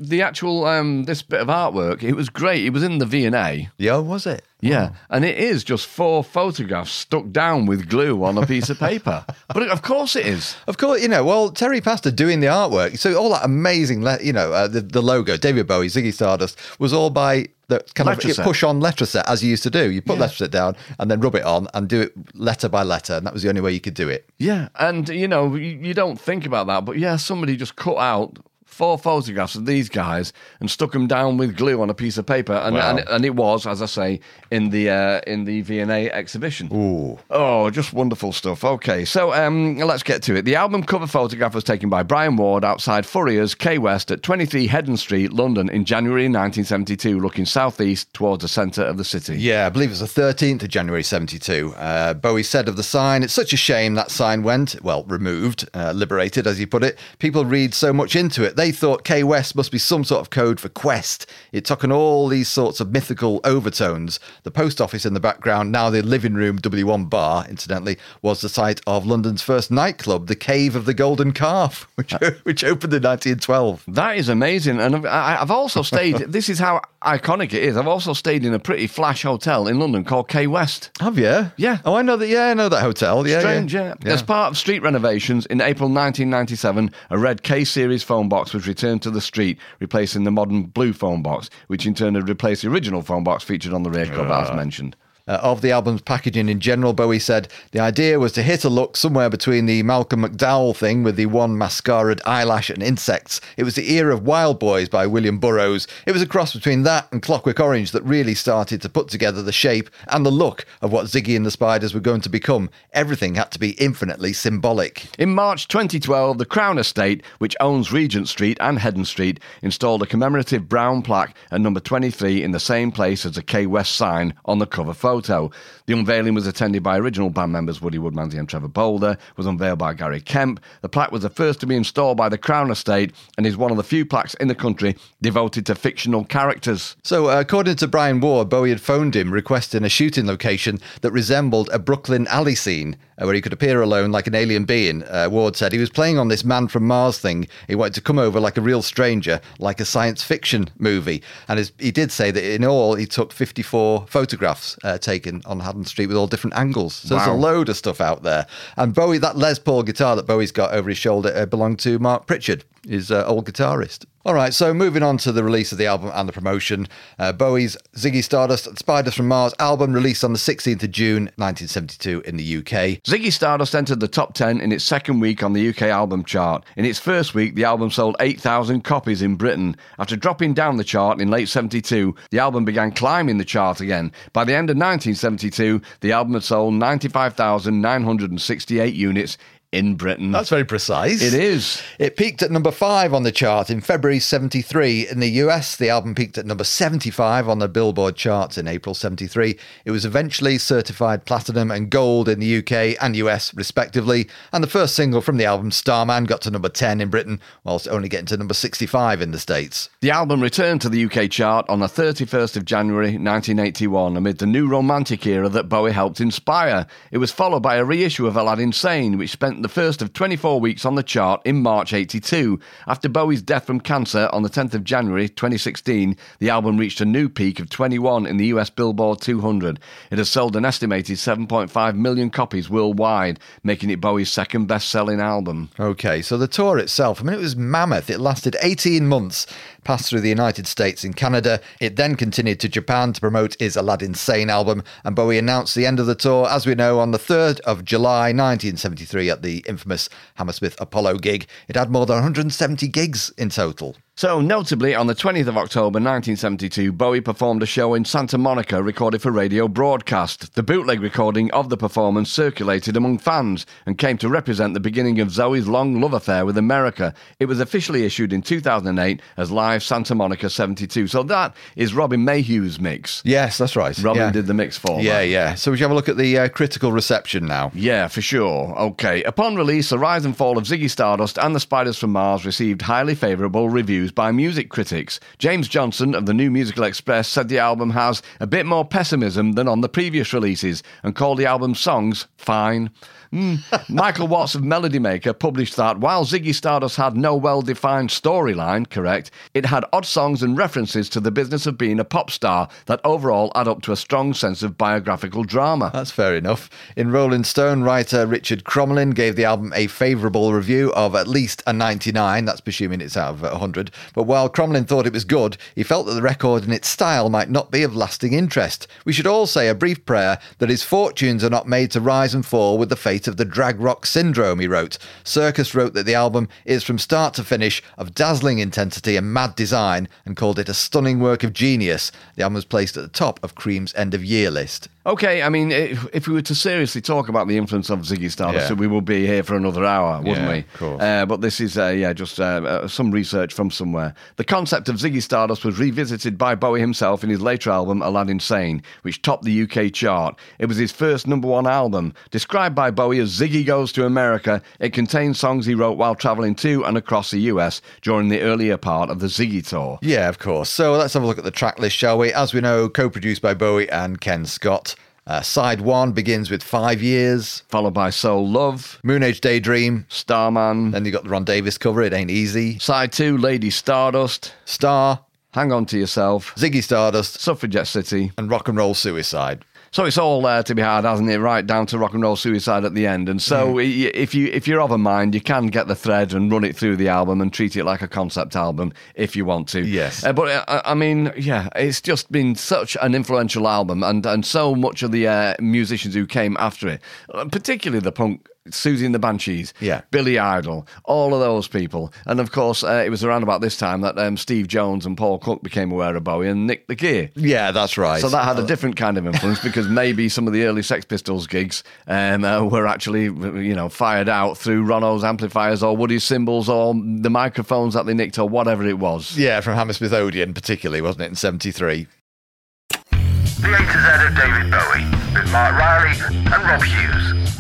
bit of artwork, it was great. It was in the V&A. Yeah, was it? Yeah, and it is just 4 photographs stuck down with glue on a piece of paper. But of course it is. Of course, well, Terry Pastor doing the artwork. So all that amazing, the logo, David Bowie, Ziggy Stardust, was all by the kind Letter of set. push-on letter set, as you used to do. You put letter set down and then rub it on and do it letter by letter, and that was the only way you could do it. Yeah, and you don't think about that, but yeah, somebody just cut out 4 photographs of these guys and stuck them down with glue on a piece of paper, and it was, as I say, in the V&A exhibition. Ooh. Oh, just wonderful stuff. Okay, so let's get to it. The album cover photograph was taken by Brian Ward outside Furrier's K West at 23 Heddon Street, London, in January 1972, looking southeast towards the centre of the city. Yeah, I believe it was the 13th of January 72. Bowie said of the sign, "It's such a shame that sign went, removed, liberated, as he put it. People read so much into it. They thought K West must be some sort of code for quest. It took on all these sorts of mythical overtones. The post office in the background, now the living room W1 bar, incidentally, was the site of London's first nightclub, the Cave of the Golden Calf, which opened in 1912. That is amazing. And I've also stayed, this is how iconic it is, I've also stayed in a pretty flash hotel in London called K West. Have you? Yeah. Oh, I know that. Yeah, I know that hotel. Yeah, Strange, yeah. As part of street renovations, in April 1997, a red K-series phone box was returned to the street, replacing the modern blue phone box, which in turn had replaced the original phone box featured on the rear cover, as mentioned. Of the album's packaging in general, Bowie said, "The idea was to hit a look somewhere between the Malcolm McDowell thing with the one mascaraed eyelash and insects. It was the era of Wild Boys by William Burroughs. It was a cross between that and Clockwork Orange that really started to put together the shape and the look of what Ziggy and the Spiders were going to become. Everything had to be infinitely symbolic." In March 2012, the Crown Estate, which owns Regent Street and Heddon Street, installed a commemorative brown plaque at number 23 in the same place as the K West sign on the cover photo. The unveiling was attended by original band members Woody Woodmansey and Trevor Bolder, was unveiled by Gary Kemp. The plaque was the first to be installed by the Crown Estate and is one of the few plaques in the country devoted to fictional characters. So, according to Brian Ward, Bowie had phoned him requesting a shooting location that resembled a Brooklyn alley scene where he could appear alone like an alien being. Ward said he was playing on this Man from Mars thing. He wanted to come over like a real stranger, like a science fiction movie. And he did say that in all, he took 54 photographs taken on Haddon Street with all different angles. So there's a load of stuff out there. And Bowie, that Les Paul guitar that Bowie's got over his shoulder belonged to Mark Pritchard, his old guitarist. All right, so moving on to the release of the album and the promotion. Bowie's Ziggy Stardust Spiders from Mars album released on the 16th of June 1972 in the UK. Ziggy Stardust entered the top 10 in its second week on the UK album chart. In its first week, the album sold 8,000 copies in Britain. After dropping down the chart in late 72, the album began climbing the chart again. By the end of 1972, the album had sold 95,968 units in Britain. That's very precise. It is. It peaked at number 5 on the chart in February 73. In the US, the album peaked at number 75 on the Billboard charts in April 73. It was eventually certified platinum and gold in the UK and US, respectively. And the first single from the album, Starman, got to number 10 in Britain, whilst only getting to number 65 in the States. The album returned to the UK chart on the 31st of January 1981 amid the new romantic era that Bowie helped inspire. It was followed by a reissue of Aladdin Sane, which spent spent the first of 24 weeks on the chart in March 82. After Bowie's death from cancer on the 10th of January 2016, the album reached a new peak of 21 in the US Billboard 200. It has sold an estimated 7.5 million copies worldwide, making it Bowie's second best-selling album. Okay, so the tour itself, I mean, it was mammoth. It lasted 18 months, passed through the United States and Canada. It then continued to Japan to promote his Aladdin Sane album, and Bowie announced the end of the tour, as we know, on the 3rd of July 1973 at the infamous Hammersmith Apollo gig. It had more than 170 gigs in total. So, notably, on the 20th of October 1972, Bowie performed a show in Santa Monica recorded for radio broadcast. The bootleg recording of the performance circulated among fans and came to represent the beginning of Zoe's long love affair with America. It was officially issued in 2008 as Live Santa Monica 72. So that is Robin Mayhew's mix. Yes, that's right. Robin did the mix for Yeah. So we should have a look at the critical reception now. Yeah, for sure. Okay. Upon release, The Rise and Fall of Ziggy Stardust and the Spiders from Mars received highly favourable reviews by music critics. James Johnson of the New Musical Express said the album has a bit more pessimism than on the previous releases and called the album's songs fine. Michael Watts of Melody Maker published that while Ziggy Stardust had no well-defined storyline, correct, it had odd songs and references to the business of being a pop star that overall add up to a strong sense of biographical drama. That's fair enough. In Rolling Stone, writer Richard Cromlin gave the album a favourable review of at least a 99, that's presuming it's out of 100, but while Cromlin thought it was good, he felt that the record and its style might not be of lasting interest. We should all say a brief prayer that his fortunes are not made to rise and fall with the fate of the drag rock syndrome, he wrote. Circus wrote that the album is from start to finish of dazzling intensity and mad design and called it a stunning work of genius. The album was placed at the top of Cream's end of year list. Okay, I mean, if we were to seriously talk about the influence of Ziggy Stardust, we would be here for another hour, wouldn't we? Of course. But this is, just some research from somewhere. The concept of Ziggy Stardust was revisited by Bowie himself in his later album, Aladdin Sane, which topped the UK chart. It was his first #1 album. Described by Bowie as Ziggy Goes to America, it contains songs he wrote while travelling to and across the US during the earlier part of the Ziggy tour. Yeah, of course. So let's have a look at the track list, shall we? As we know, co-produced by Bowie and Ken Scott. Side 1 begins with 5 Years. Followed by Soul Love. Moon Age Daydream. Starman. Then you got the Ron Davis cover, It Ain't Easy. Side 2, Lady Stardust. Star. Hang On to Yourself. Ziggy Stardust. Suffragette City. And Rock and Roll Suicide. So it's all there to be had, hasn't it? Right down to Rock and Roll Suicide at the end. And so if you're of a mind, you can get the thread and run it through the album and treat it like a concept album if you want to. Yes. But I mean, it's just been such an influential album, and so much of the musicians who came after it, particularly the punk, Susie and the Banshees, Billy Idol, all of those people. And of course, it was around about this time that Steve Jones and Paul Cook became aware of Bowie and nicked the gear. Yeah, that's right. So that had a different kind of influence because maybe some of the early Sex Pistols gigs were actually, fired out through Ronno's amplifiers or Woody's cymbals or the microphones that they nicked or whatever it was. Yeah, from Hammersmith Odeon particularly, wasn't it, in 73? The A to Z of David Bowie with Mark Riley and Rob Hughes.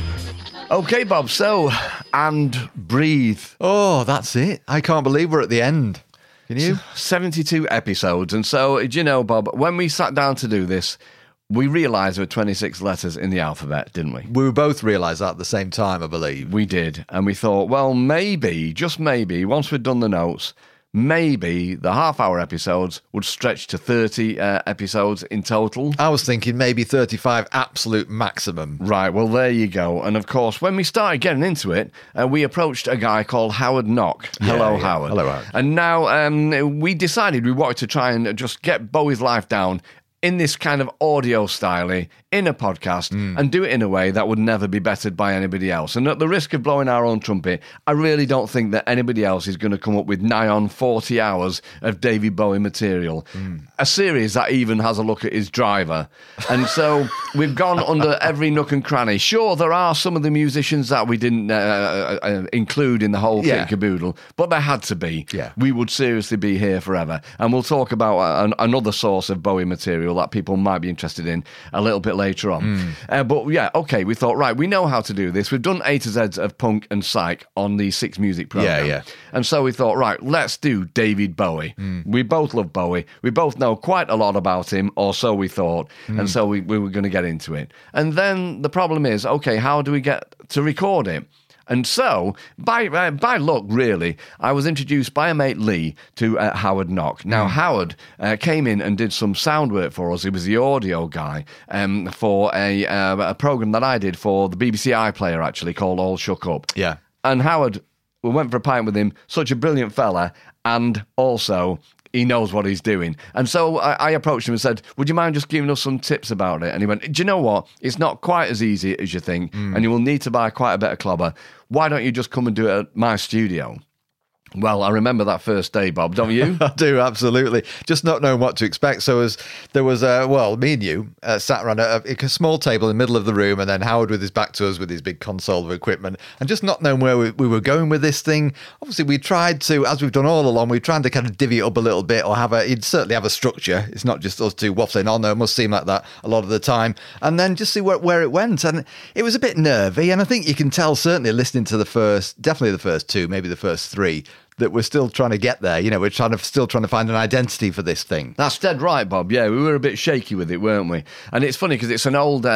Okay, Bob, so, and breathe. Oh, that's it. I can't believe we're at the end. Can you? 72 episodes. And so, do you know, Bob, when we sat down to do this, we realised there were 26 letters in the alphabet, didn't we? We both realised that at the same time, I believe. We did. And we thought, well, maybe, just maybe, once we'd done the notes, maybe the half-hour episodes would stretch to 30 episodes in total. I was thinking maybe 35 absolute maximum. Right, well, there you go. And, of course, when we started getting into it, we approached a guy called Howard Knock. Hello, Howard. Hello, Howard. And now we decided we wanted to try and just get Bowie's life down in this kind of audio style in a podcast and do it in a way that would never be bettered by anybody else. And at the risk of blowing our own trumpet, I really don't think that anybody else is going to come up with nigh on 40 hours of David Bowie material. A series that even has a look at his driver. And so we've gone under every nook and cranny. Sure, there are some of the musicians that we didn't include in the whole kit and caboodle, but there had to be. Yeah. We would seriously be here forever. And we'll talk about another source of Bowie material that people might be interested in a little bit later on. But yeah, okay, we thought, right, we know how to do this. We've done A to Z's of punk and psych on the 6 Music program. Yeah. And so we thought, right, let's do David Bowie. We both love Bowie. We both know quite a lot about him, or so we thought. And so we were going to get into it. And then the problem is, okay, how do we get to record it? And so, by luck, really, I was introduced by a mate, Lee, to Howard Knock. Now, Howard came in and did some sound work for us. He was the audio guy for a programme that I did for the BBC iPlayer, actually, called All Shook Up. Yeah. And Howard, we went for a pint with him, such a brilliant fella, and also he knows what he's doing. And so I approached him and said, would you mind just giving us some tips about it? And he went, do you know what? It's not quite as easy as you think, and you will need to buy quite a bit of clobber. Why don't you just come and do it at my studio? Well, I remember that first day, Bob, don't you? I do, absolutely. Just not knowing what to expect. So there was me and you sat around a small table in the middle of the room, and then Howard with his back to us with his big console of equipment, and just not knowing where we were going with this thing. Obviously, we tried to, as we've done all along, we're trying to kind of divvy it up a little bit, or he'd certainly have a structure. It's not just us two waffling on there. It must seem like that a lot of the time. And then just see where it went. And it was a bit nervy, and I think you can tell, certainly listening to definitely the first two, maybe the first three, that we're still trying to get there. You know, we're still trying to find an identity for this thing. That's dead right, Bob. Yeah, we were a bit shaky with it, weren't we? And it's funny because it's an old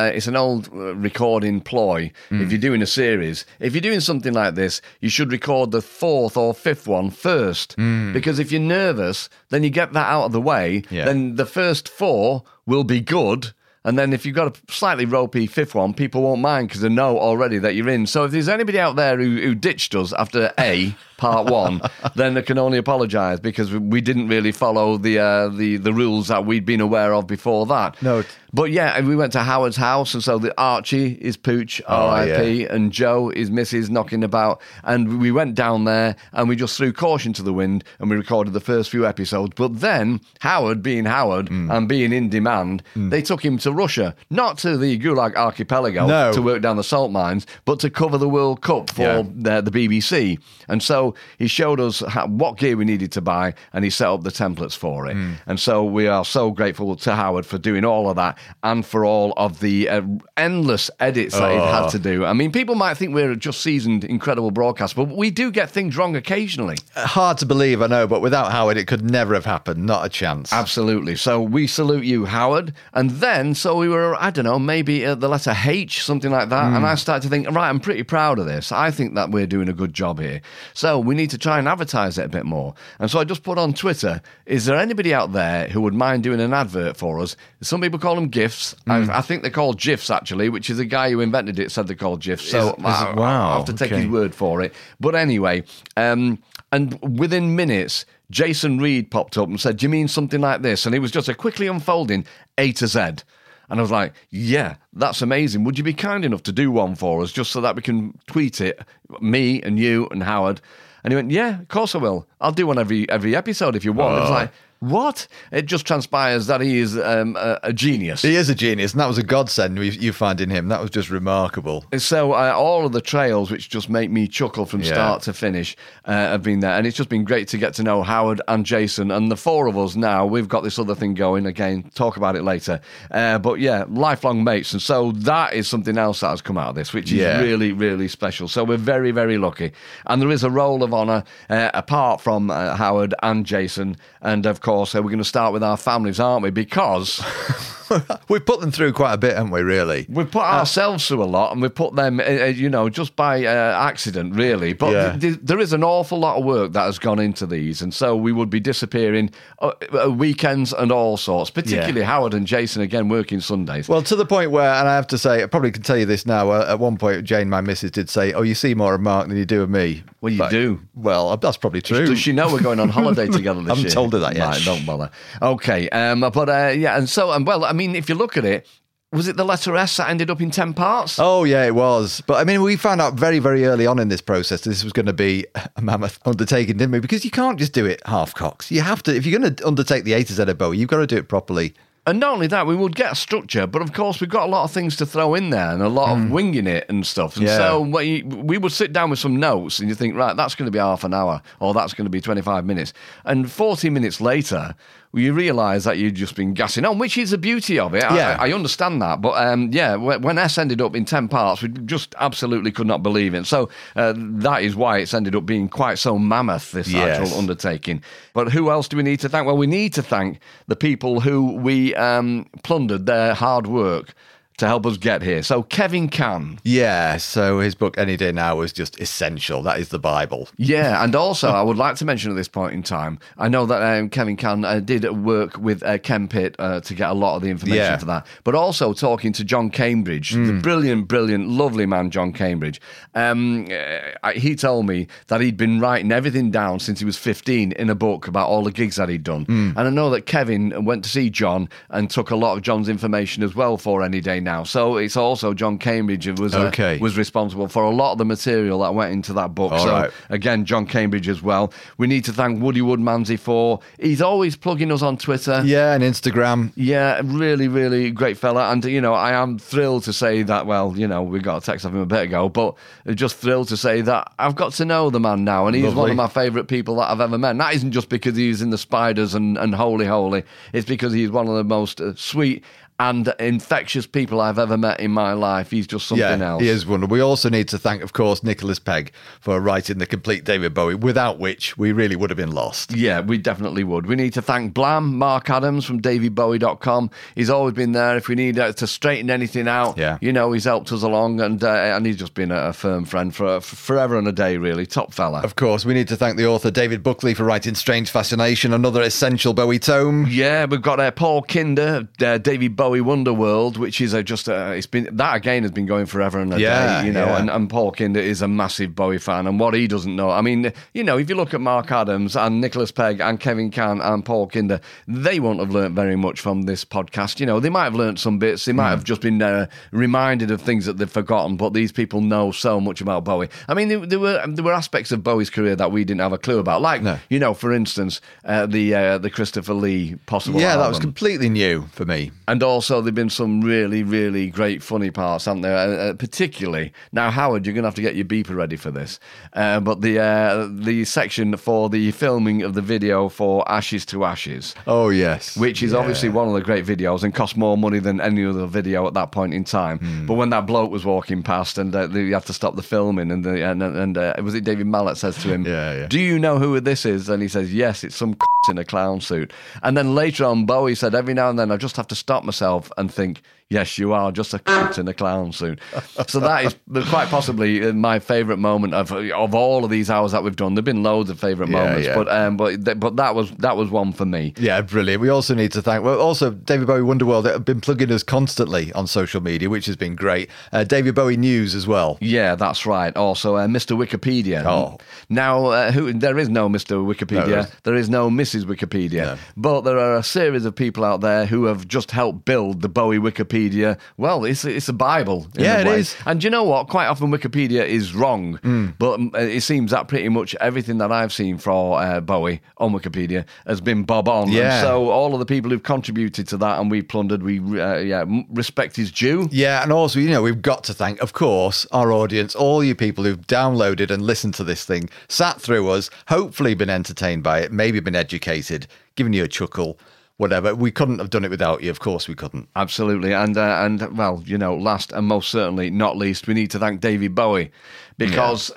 recording ploy. If you're doing a series, if you're doing something like this, you should record the fourth or fifth one first. Because if you're nervous, then you get that out of the way. Yeah. Then the first four will be good. And then if you've got a slightly ropey fifth one, people won't mind because they know already that you're in. So if there's anybody out there who ditched us after part one, then they can only apologise because we didn't really follow the rules that we'd been aware of before that. No. But yeah, we went to Howard's house, and so the Archie is Pooch, R.I.P., and Joe is Mrs. knocking about, and we went down there and we just threw caution to the wind and we recorded the first few episodes. But then Howard, being Howard and being in demand, they took him to Russia, not to the Gulag Archipelago to work down the salt mines, but to cover the World Cup for the BBC. And so he showed us what gear we needed to buy, and he set up the templates for it. And so we are so grateful to Howard for doing all of that and for all of the endless edits that he'd had to do. I mean, people might think we're just seasoned, incredible broadcasters, but we do get things wrong occasionally. Hard to believe, I know, but without Howard, it could never have happened. Not a chance. Absolutely. So we salute you, Howard. And then, so we were, I don't know, maybe the letter H, something like that. And I started to think, right, I'm pretty proud of this. I think that we're doing a good job here. So we need to try and advertise it a bit more. And so I just put on Twitter, is there anybody out there who would mind doing an advert for us? Some people call them GIFs. I think they're called GIFs, actually, which is the guy who invented it said they're called GIFs. So I'll have to take his word for it. But anyway, and within minutes, Jason Reed popped up and said, do you mean something like this? And it was just a quickly unfolding A to Z. And I was like, yeah, that's amazing. Would you be kind enough to do one for us just so that we can tweet it, me and you and Howard? And he went, yeah, of course I will. I'll do one every episode if you want. It was like, what? It just transpires that he is a genius. He is a genius, and that was a godsend you find in him. That was just remarkable. So all of the trails, which just make me chuckle from start to finish, have been there. And it's just been great to get to know Howard and Jason. And the four of us now, we've got this other thing going. Again, talk about it later. But yeah, lifelong mates. And so that is something else that has come out of this, which is really, really special. So we're very, very lucky. And there is a roll of honour apart from Howard and Jason. And of course, we're going to start with our families, aren't we? Because we've put them through quite a bit, haven't we, really? We've put ourselves through a lot, and we've put them, just by accident, really. But there is an awful lot of work that has gone into these, and so we would be disappearing weekends and all sorts, particularly Howard and Jason, again, working Sundays. Well, to the point where, and I have to say, I probably can tell you this now, at one point, Jane, my missus, did say, oh, you see more of Mark than you do of me. Well, you do. Well, that's probably true. Does she know we're going on holiday together this year? I haven't told her that yet. Right, don't bother. Okay, well, I mean, if you look at it, was it the letter S that ended up in 10 parts? Oh, yeah, it was. But, I mean, we found out very, very early on in this process this was going to be a mammoth undertaking, didn't we? Because you can't just do it half-cocks. You have to, if you're going to undertake the A to Z of Bowie, you've got to do it properly. And not only that, we would get a structure, but of course we've got a lot of things to throw in there and a lot of winging it and stuff. And so we would sit down with some notes and you think, right, that's going to be half an hour or that's going to be 25 minutes. And 40 minutes later, you realise that you've just been gassing on, which is the beauty of it. I understand that. But when S ended up in 10 parts, we just absolutely could not believe it. So that is why it's ended up being quite so mammoth, this actual undertaking. But who else do we need to thank? Well, we need to thank the people who we plundered their hard work to help us get here. So Kevin Can. Yeah, so his book Any Day Now was just essential. That is the Bible. Yeah, and also I would like to mention at this point in time, I know that Kevin Can did work with Ken Pitt to get a lot of the information for that, but also talking to John Cambridge, the brilliant, lovely man John Cambridge. He told me that he'd been writing everything down since he was 15 in a book about all the gigs that he'd done. And I know that Kevin went to see John and took a lot of John's information as well for Any Day Now. So it's also John Cambridge who was responsible for a lot of the material that went into that book. Again, John Cambridge as well. We need to thank Woody Woodmansey for, he's always plugging us on Twitter. Yeah, and Instagram. Yeah, really, really great fella. And, I am thrilled to say that, we got a text off him a bit ago, but just thrilled to say that I've got to know the man now, and he's one of my favourite people that I've ever met. And that isn't just because he's in the Spiders and Holy. It's because he's one of the most sweet and infectious people I've ever met in my life. He's just something else. He is wonderful. We also need to thank, of course, Nicholas Pegg for writing the complete David Bowie, without which we really would have been lost. Yeah, we definitely would. We need to thank Blam, Mark Adams from davidbowie.com. He's always been there if we need to straighten anything out. Yeah. He's helped us along, and he's just been a firm friend for forever and a day, really. Top fella. Of course, we need to thank the author David Buckley for writing Strange Fascination, another essential Bowie tome. Yeah, we've got Paul Kinder, David Bowie Wonderworld, which is it's been, that again has been going forever and a day, and Paul Kinder is a massive Bowie fan, and what he doesn't know, I mean, if you look at Mark Adams and Nicholas Pegg and Kevin Can and Paul Kinder, they won't have learnt very much from this podcast. They might have learnt some bits, they might have just been reminded of things that they've forgotten, but these people know so much about Bowie. I mean, there were aspects of Bowie's career that we didn't have a clue about, like, for instance, the Christopher Lee possible album. That was completely new for me. And also there've been some really, really great funny parts, haven't there? Particularly, now Howard, you're going to have to get your beeper ready for this, but the section for the filming of the video for Ashes to Ashes. Oh, yes. Which is obviously one of the great videos and cost more money than any other video at that point in time. But when that bloke was walking past and you had to stop the filming, and was it David Mallet says to him, do you know who this is? And he says, yes, it's some in a clown suit. And then later on, Bowie said, every now and then I just have to stop myself and think, yes, you are just a in a clown suit. So that is quite possibly my favourite moment of all of these hours that we've done. There've been loads of favourite moments, but that was one for me. Yeah, brilliant. We also need to thank also David Bowie Wonderworld that have been plugging us constantly on social media, which has been great. David Bowie News as well. Yeah, that's right. Also, Mr. Wikipedia. Now, there is no Mr. Wikipedia. There is no Mrs. Wikipedia. But there are a series of people out there who have just helped build the Bowie Wikipedia. Well, it's a Bible. Yeah, it is. And do you know what? Quite often Wikipedia is wrong, but it seems that pretty much everything that I've seen for Bowie on Wikipedia has been bob on. Yeah. And so all of the people who've contributed to that and we plundered, we respect his due. Yeah, and also, we've got to thank, of course, our audience, all you people who've downloaded and listened to this thing, sat through us, hopefully been entertained by it, maybe been educated, given you a chuckle. Whatever. We couldn't have done it without you. Of course we couldn't. Absolutely. And well, last and most certainly not least, we need to thank David Bowie, because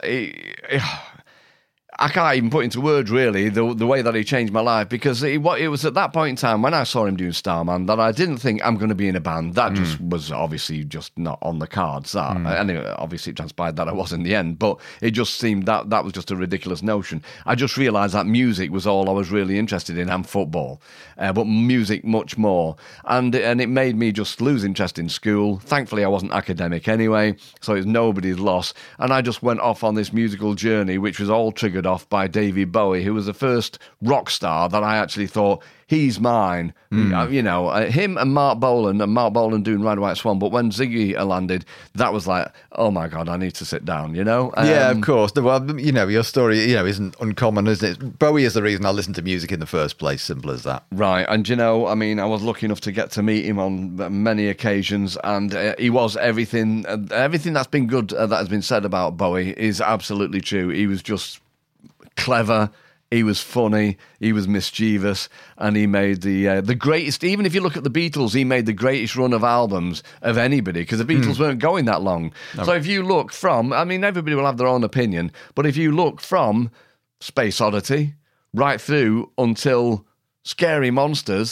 I can't even put into words, really, the way that he changed my life, because it was at that point in time when I saw him doing Starman that I didn't think I'm going to be in a band. That just was obviously just not on the cards. And obviously it transpired that I was in the end, but it just seemed that was just a ridiculous notion. I just realised that music was all I was really interested in, and football, but music much more. And it made me just lose interest in school. Thankfully, I wasn't academic anyway, so it's nobody's loss. And I just went off on this musical journey, which was all triggered off by David Bowie, who was the first rock star that I actually thought, he's mine. Him and Mark Bolan doing Ride a White Swan. But when Ziggy landed, that was like, oh my God, I need to sit down, Yeah, of course. Well, your story, isn't uncommon, isn't it? Bowie is the reason I listened to music in the first place, simple as that. Right, and I was lucky enough to get to meet him on many occasions, and he was everything that's been good that has been said about Bowie is absolutely true. He was just clever, he was funny, he was mischievous, and he made the greatest. Even if you look at the Beatles, he made the greatest run of albums of anybody, because the Beatles weren't going that long. No. So if you look from, everybody will have their own opinion, but if you look from Space Oddity right through until Scary Monsters,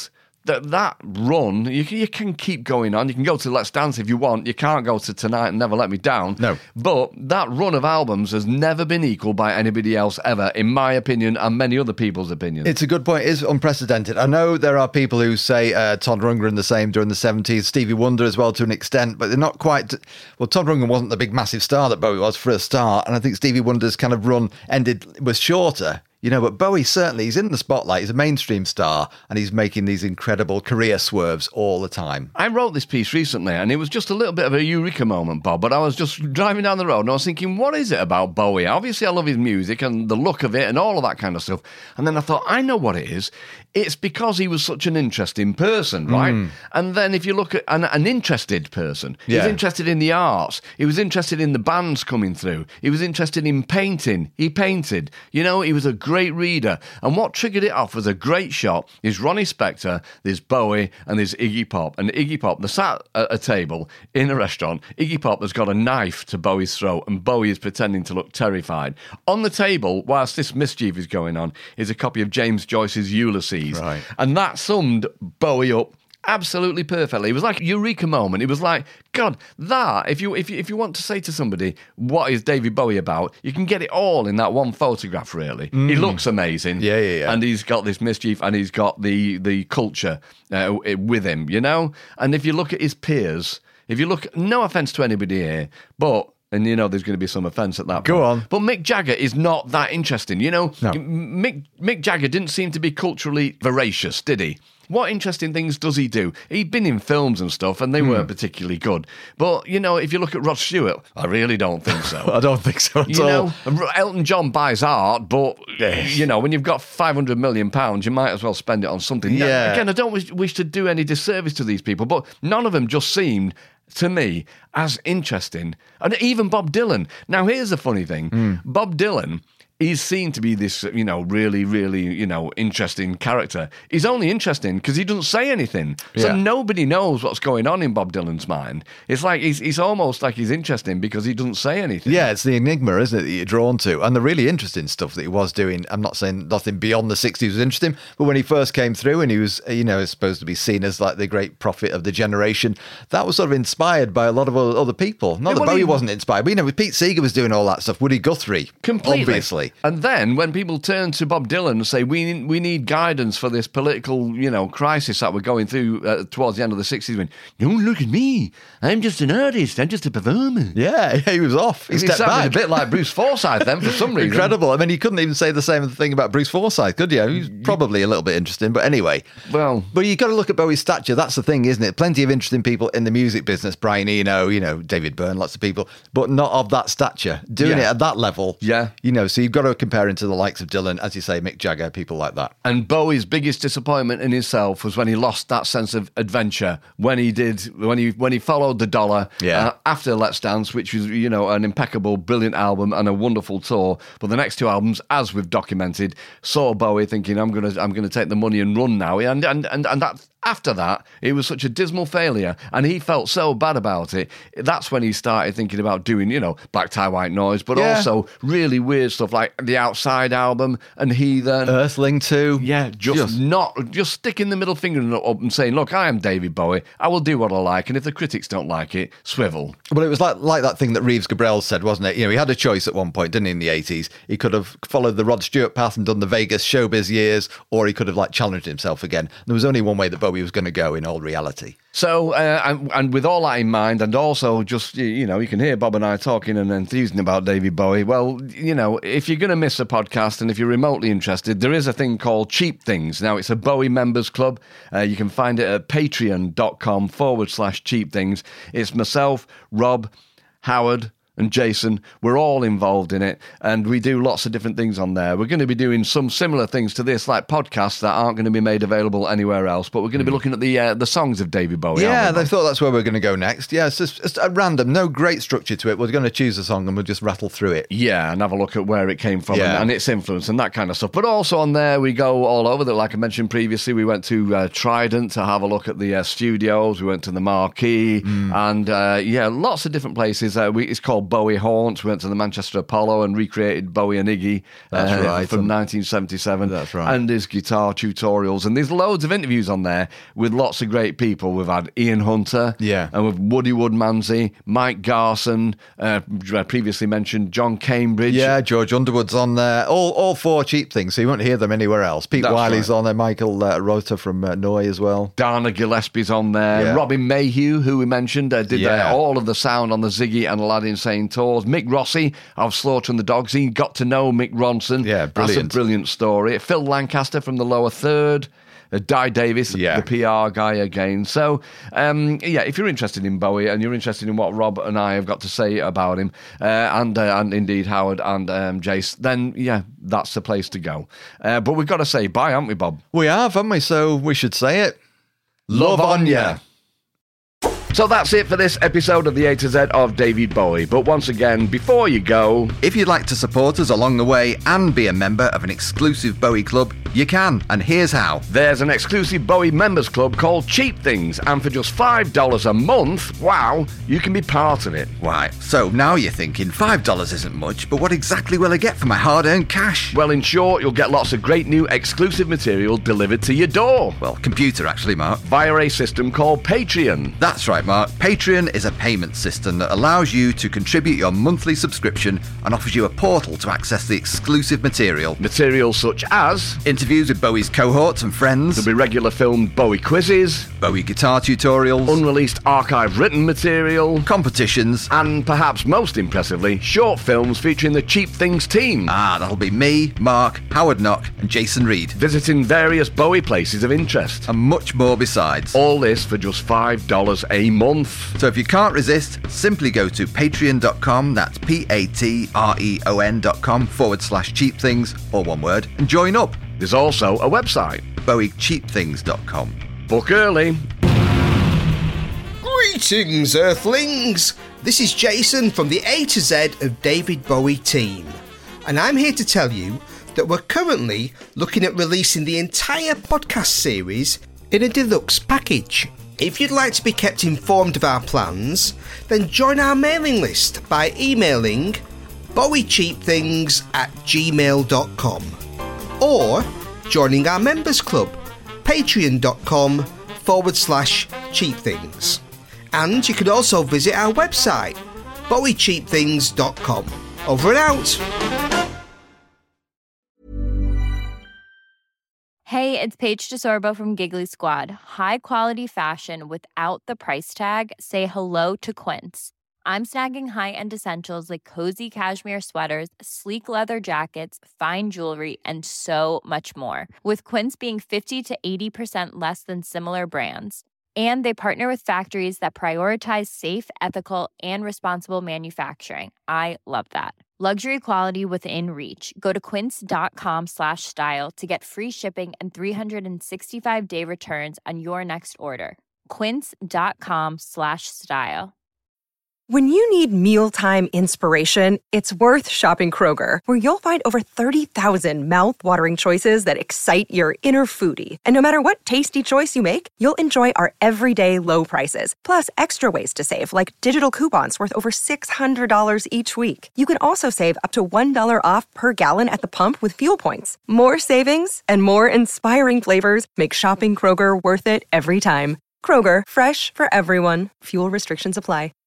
that run, you can keep going on. You can go to Let's Dance if you want. You can't go to Tonight and Never Let Me Down. No. But that run of albums has never been equalled by anybody else ever, in my opinion, and many other people's opinions. It's a good point. It is unprecedented. I know there are people who say Todd Rundgren the same during the 70s, Stevie Wonder as well to an extent, but they're not quite... Well, Todd Rundgren wasn't the big massive star that Bowie was for a start, and I think Stevie Wonder's kind of run was shorter. You know, but Bowie certainly, he's in the spotlight. He's a mainstream star and he's making these incredible career swerves all the time. I wrote this piece recently and it was just a little bit of a eureka moment, Bob, but I was just driving down the road and I was thinking, what is it about Bowie? Obviously, I love his music and the look of it and all of that kind of stuff. And then I thought, I know what it is. It's because he was such an interesting person, right? And then if you look at an interested person, he was interested in the arts. He was interested in the bands coming through. He was interested in painting. He painted. You know, he was a great reader. And what triggered it off was a great shot. There's Ronnie Spector, there's Bowie, and there's Iggy Pop. And Iggy Pop, they're sat at a table in a restaurant. Iggy Pop has got a knife to Bowie's throat, and Bowie is pretending to look terrified. On the table, whilst this mischief is going on, is a copy of James Joyce's Ulysses. Right. And that summed Bowie up absolutely perfectly. It was like a eureka moment. It was like, God, that, if you want to say to somebody, what is David Bowie about, you can get it all in that one photograph, really. He looks amazing. Yeah. And he's got this mischief and he's got the culture with him, you know? And if you look at his peers, if you look, no offence to anybody here, but... And, you know, there's going to be some offence at that point. Go on. But Mick Jagger is not that interesting. You know, No. Mick Jagger didn't seem to be culturally voracious, did he? What interesting things does he do? He'd been in films and stuff, and they weren't particularly good. But, you know, if you look at Rod Stewart, I really don't think so. I don't think so at You all. know, Elton John buys art, but, you know, when you've got £500 million, you might as well spend it on something. Yeah. Now, again, I don't wish to do any disservice to these people, but none of them just seemed, to me, as interesting. And even Bob Dylan. Now, here's the funny thing. Bob Dylan... He's seen to be this, you know, really, really, you know, interesting character. He's only interesting because he doesn't say anything. So nobody knows what's going on in Bob Dylan's mind. It's like he's almost like he's interesting because he doesn't say anything. Yeah, it's the enigma, isn't it, that you're drawn to? And the really interesting stuff that he was doing, I'm not saying nothing beyond the 60s was interesting, but when he first came through and he was, you know, supposed to be seen as like the great prophet of the generation, that was sort of inspired by a lot of other people. Not that Bowie wasn't inspired, but, you know, Pete Seeger was doing all that stuff, Woody Guthrie, Completely. obviously. And then when people turn to Bob Dylan and say, we need guidance for this political, you know, crisis that we're going through towards the end of the 60s, when, don't look at me, I'm just an artist, I'm just a performer. Yeah, he was off. He stepped back. A bit like Bruce Forsyth then for some reason. Incredible. I mean, you couldn't even say the same thing about Bruce Forsyth, could you? He's probably a little bit interesting, but anyway. Well, but you've got to look at Bowie's stature. That's the thing, isn't it? Plenty of interesting people in the music business. Brian Eno, you know, David Byrne, lots of people, but not of that stature. Doing it at that level. Yeah. You know, so you've got to compare him to the likes of Dylan, as you say, Mick Jagger, people like that. And Bowie's biggest disappointment in himself was when he lost that sense of adventure, when he followed the dollar after Let's Dance, which was, you know, an impeccable, brilliant album and a wonderful tour. But the next two albums, as we've documented, saw Bowie thinking, I'm gonna take the money and run now. And that after that, it was such a dismal failure, and he felt so bad about it. That's when he started thinking about doing, you know, Black Tie, White Noise, but also really weird stuff like the Outside album and Heathen. Earthling 2. Yeah, just sticking the middle finger up and saying, look, I am David Bowie. I will do what I like, and if the critics don't like it, swivel. Well, it was like that thing that Reeves Gabrels said, wasn't it? You know, he had a choice at one point, didn't he, in the 80s? He could have followed the Rod Stewart path and done the Vegas showbiz years, or he could have, like, challenged himself again. There was only one way that Bowie was going to go in all reality. So, and with all that in mind, and also just, you know, you can hear Bob and I talking and enthusing about David Bowie. Well, you know, if you're going to miss a podcast and if you're remotely interested, there is a thing called Cheap Things. Now, it's a Bowie members club. You can find it at patreon.com/cheap things. It's myself, Rob, Howard, and Jason. We're all involved in it, and we do lots of different things on there. We're going to be doing some similar things to this, like podcasts that aren't going to be made available anywhere else, but we're going to be looking at the songs of David Bowie. Yeah, they thought that's where we're going to go next. Yeah, it's just at random, no great structure to it. We're going to choose a song and we'll just rattle through it. Yeah, and have a look at where it came from and its influence and that kind of stuff. But also on there, we go all over. Like I mentioned previously, we went to Trident to have a look at the studios. We went to the Marquee, and lots of different places. It's called Bowie haunts. We went to the Manchester Apollo and recreated Bowie and Iggy from 1977. That's right. And his guitar tutorials. And there's loads of interviews on there with lots of great people. We've had Ian Hunter, and with Woody Woodmansey, Mike Garson, previously mentioned John Cambridge. Yeah, George Underwood's on there. All 4 Cheap Things, so you won't hear them anywhere else. Pete Wiley's on there, Michael Rota from Noy as well. Dana Gillespie's on there. Robin Mayhew, who we mentioned, did all of the sound on the Ziggy and Aladdin Sane tours. Mick Rossi of Slaughter and the Dogs. He got to know Mick Ronson. Yeah, brilliant. That's a brilliant story. Phil Lancaster from the Lower Third. Di Davis, the PR guy again. So, if you're interested in Bowie and you're interested in what Rob and I have got to say about him, and indeed Howard and Jace, then, that's the place to go. But we've got to say bye, haven't we, Bob? We have, haven't we? So we should say it. Love on ya. So that's it for this episode of the A to Z of David Bowie. But once again, before you go, if you'd like to support us along the way and be a member of an exclusive Bowie club, you can, and here's how. There's an exclusive Bowie members club called Cheap Things, and for just $5 a month, wow, you can be part of it. Right, so now you're thinking $5 isn't much, but what exactly will I get for my hard-earned cash? Well, in short, you'll get lots of great new exclusive material delivered to your door. Well, computer actually, Mark. Via a system called Patreon. That's right, Mark. Patreon is a payment system that allows you to contribute your monthly subscription and offers you a portal to access the exclusive material. Materials such as interviews with Bowie's cohorts and friends. There'll be regular filmed Bowie quizzes, Bowie guitar tutorials, unreleased archive written material, competitions, and perhaps most impressively, short films featuring the Cheap Things team. That'll be me, Mark, Howard Knock, and Jason Reed, visiting various Bowie places of interest. And much more besides. All this for just $5 a month. So if you can't resist, simply go to patreon.com, that's patreon.com/cheap things, all one word, and join up. There's also a website, bowiecheapthings.com. Book early. Greetings, Earthlings! This is Jason from the A to Z of David Bowie team, and I'm here to tell you that we're currently looking at releasing the entire podcast series in a deluxe package. If you'd like to be kept informed of our plans, then join our mailing list by emailing bowiecheapthings@gmail.com or joining our members club, patreon.com/cheapthings. And you can also visit our website, bowiecheapthings.com. Over and out. Hey, it's Paige DeSorbo from Giggly Squad. High quality fashion without the price tag. Say hello to Quince. I'm snagging high-end essentials like cozy cashmere sweaters, sleek leather jackets, fine jewelry, and so much more. With Quince being 50 to 80% less than similar brands. And they partner with factories that prioritize safe, ethical, and responsible manufacturing. I love that. Luxury quality within reach. Go to quince.com/style to get free shipping and 365-day returns on your next order. Quince.com/style. When you need mealtime inspiration, it's worth shopping Kroger, where you'll find over 30,000 mouth-watering choices that excite your inner foodie. And no matter what tasty choice you make, you'll enjoy our everyday low prices, plus extra ways to save, like digital coupons worth over $600 each week. You can also save up to $1 off per gallon at the pump with fuel points. More savings and more inspiring flavors make shopping Kroger worth it every time. Kroger, fresh for everyone. Fuel restrictions apply.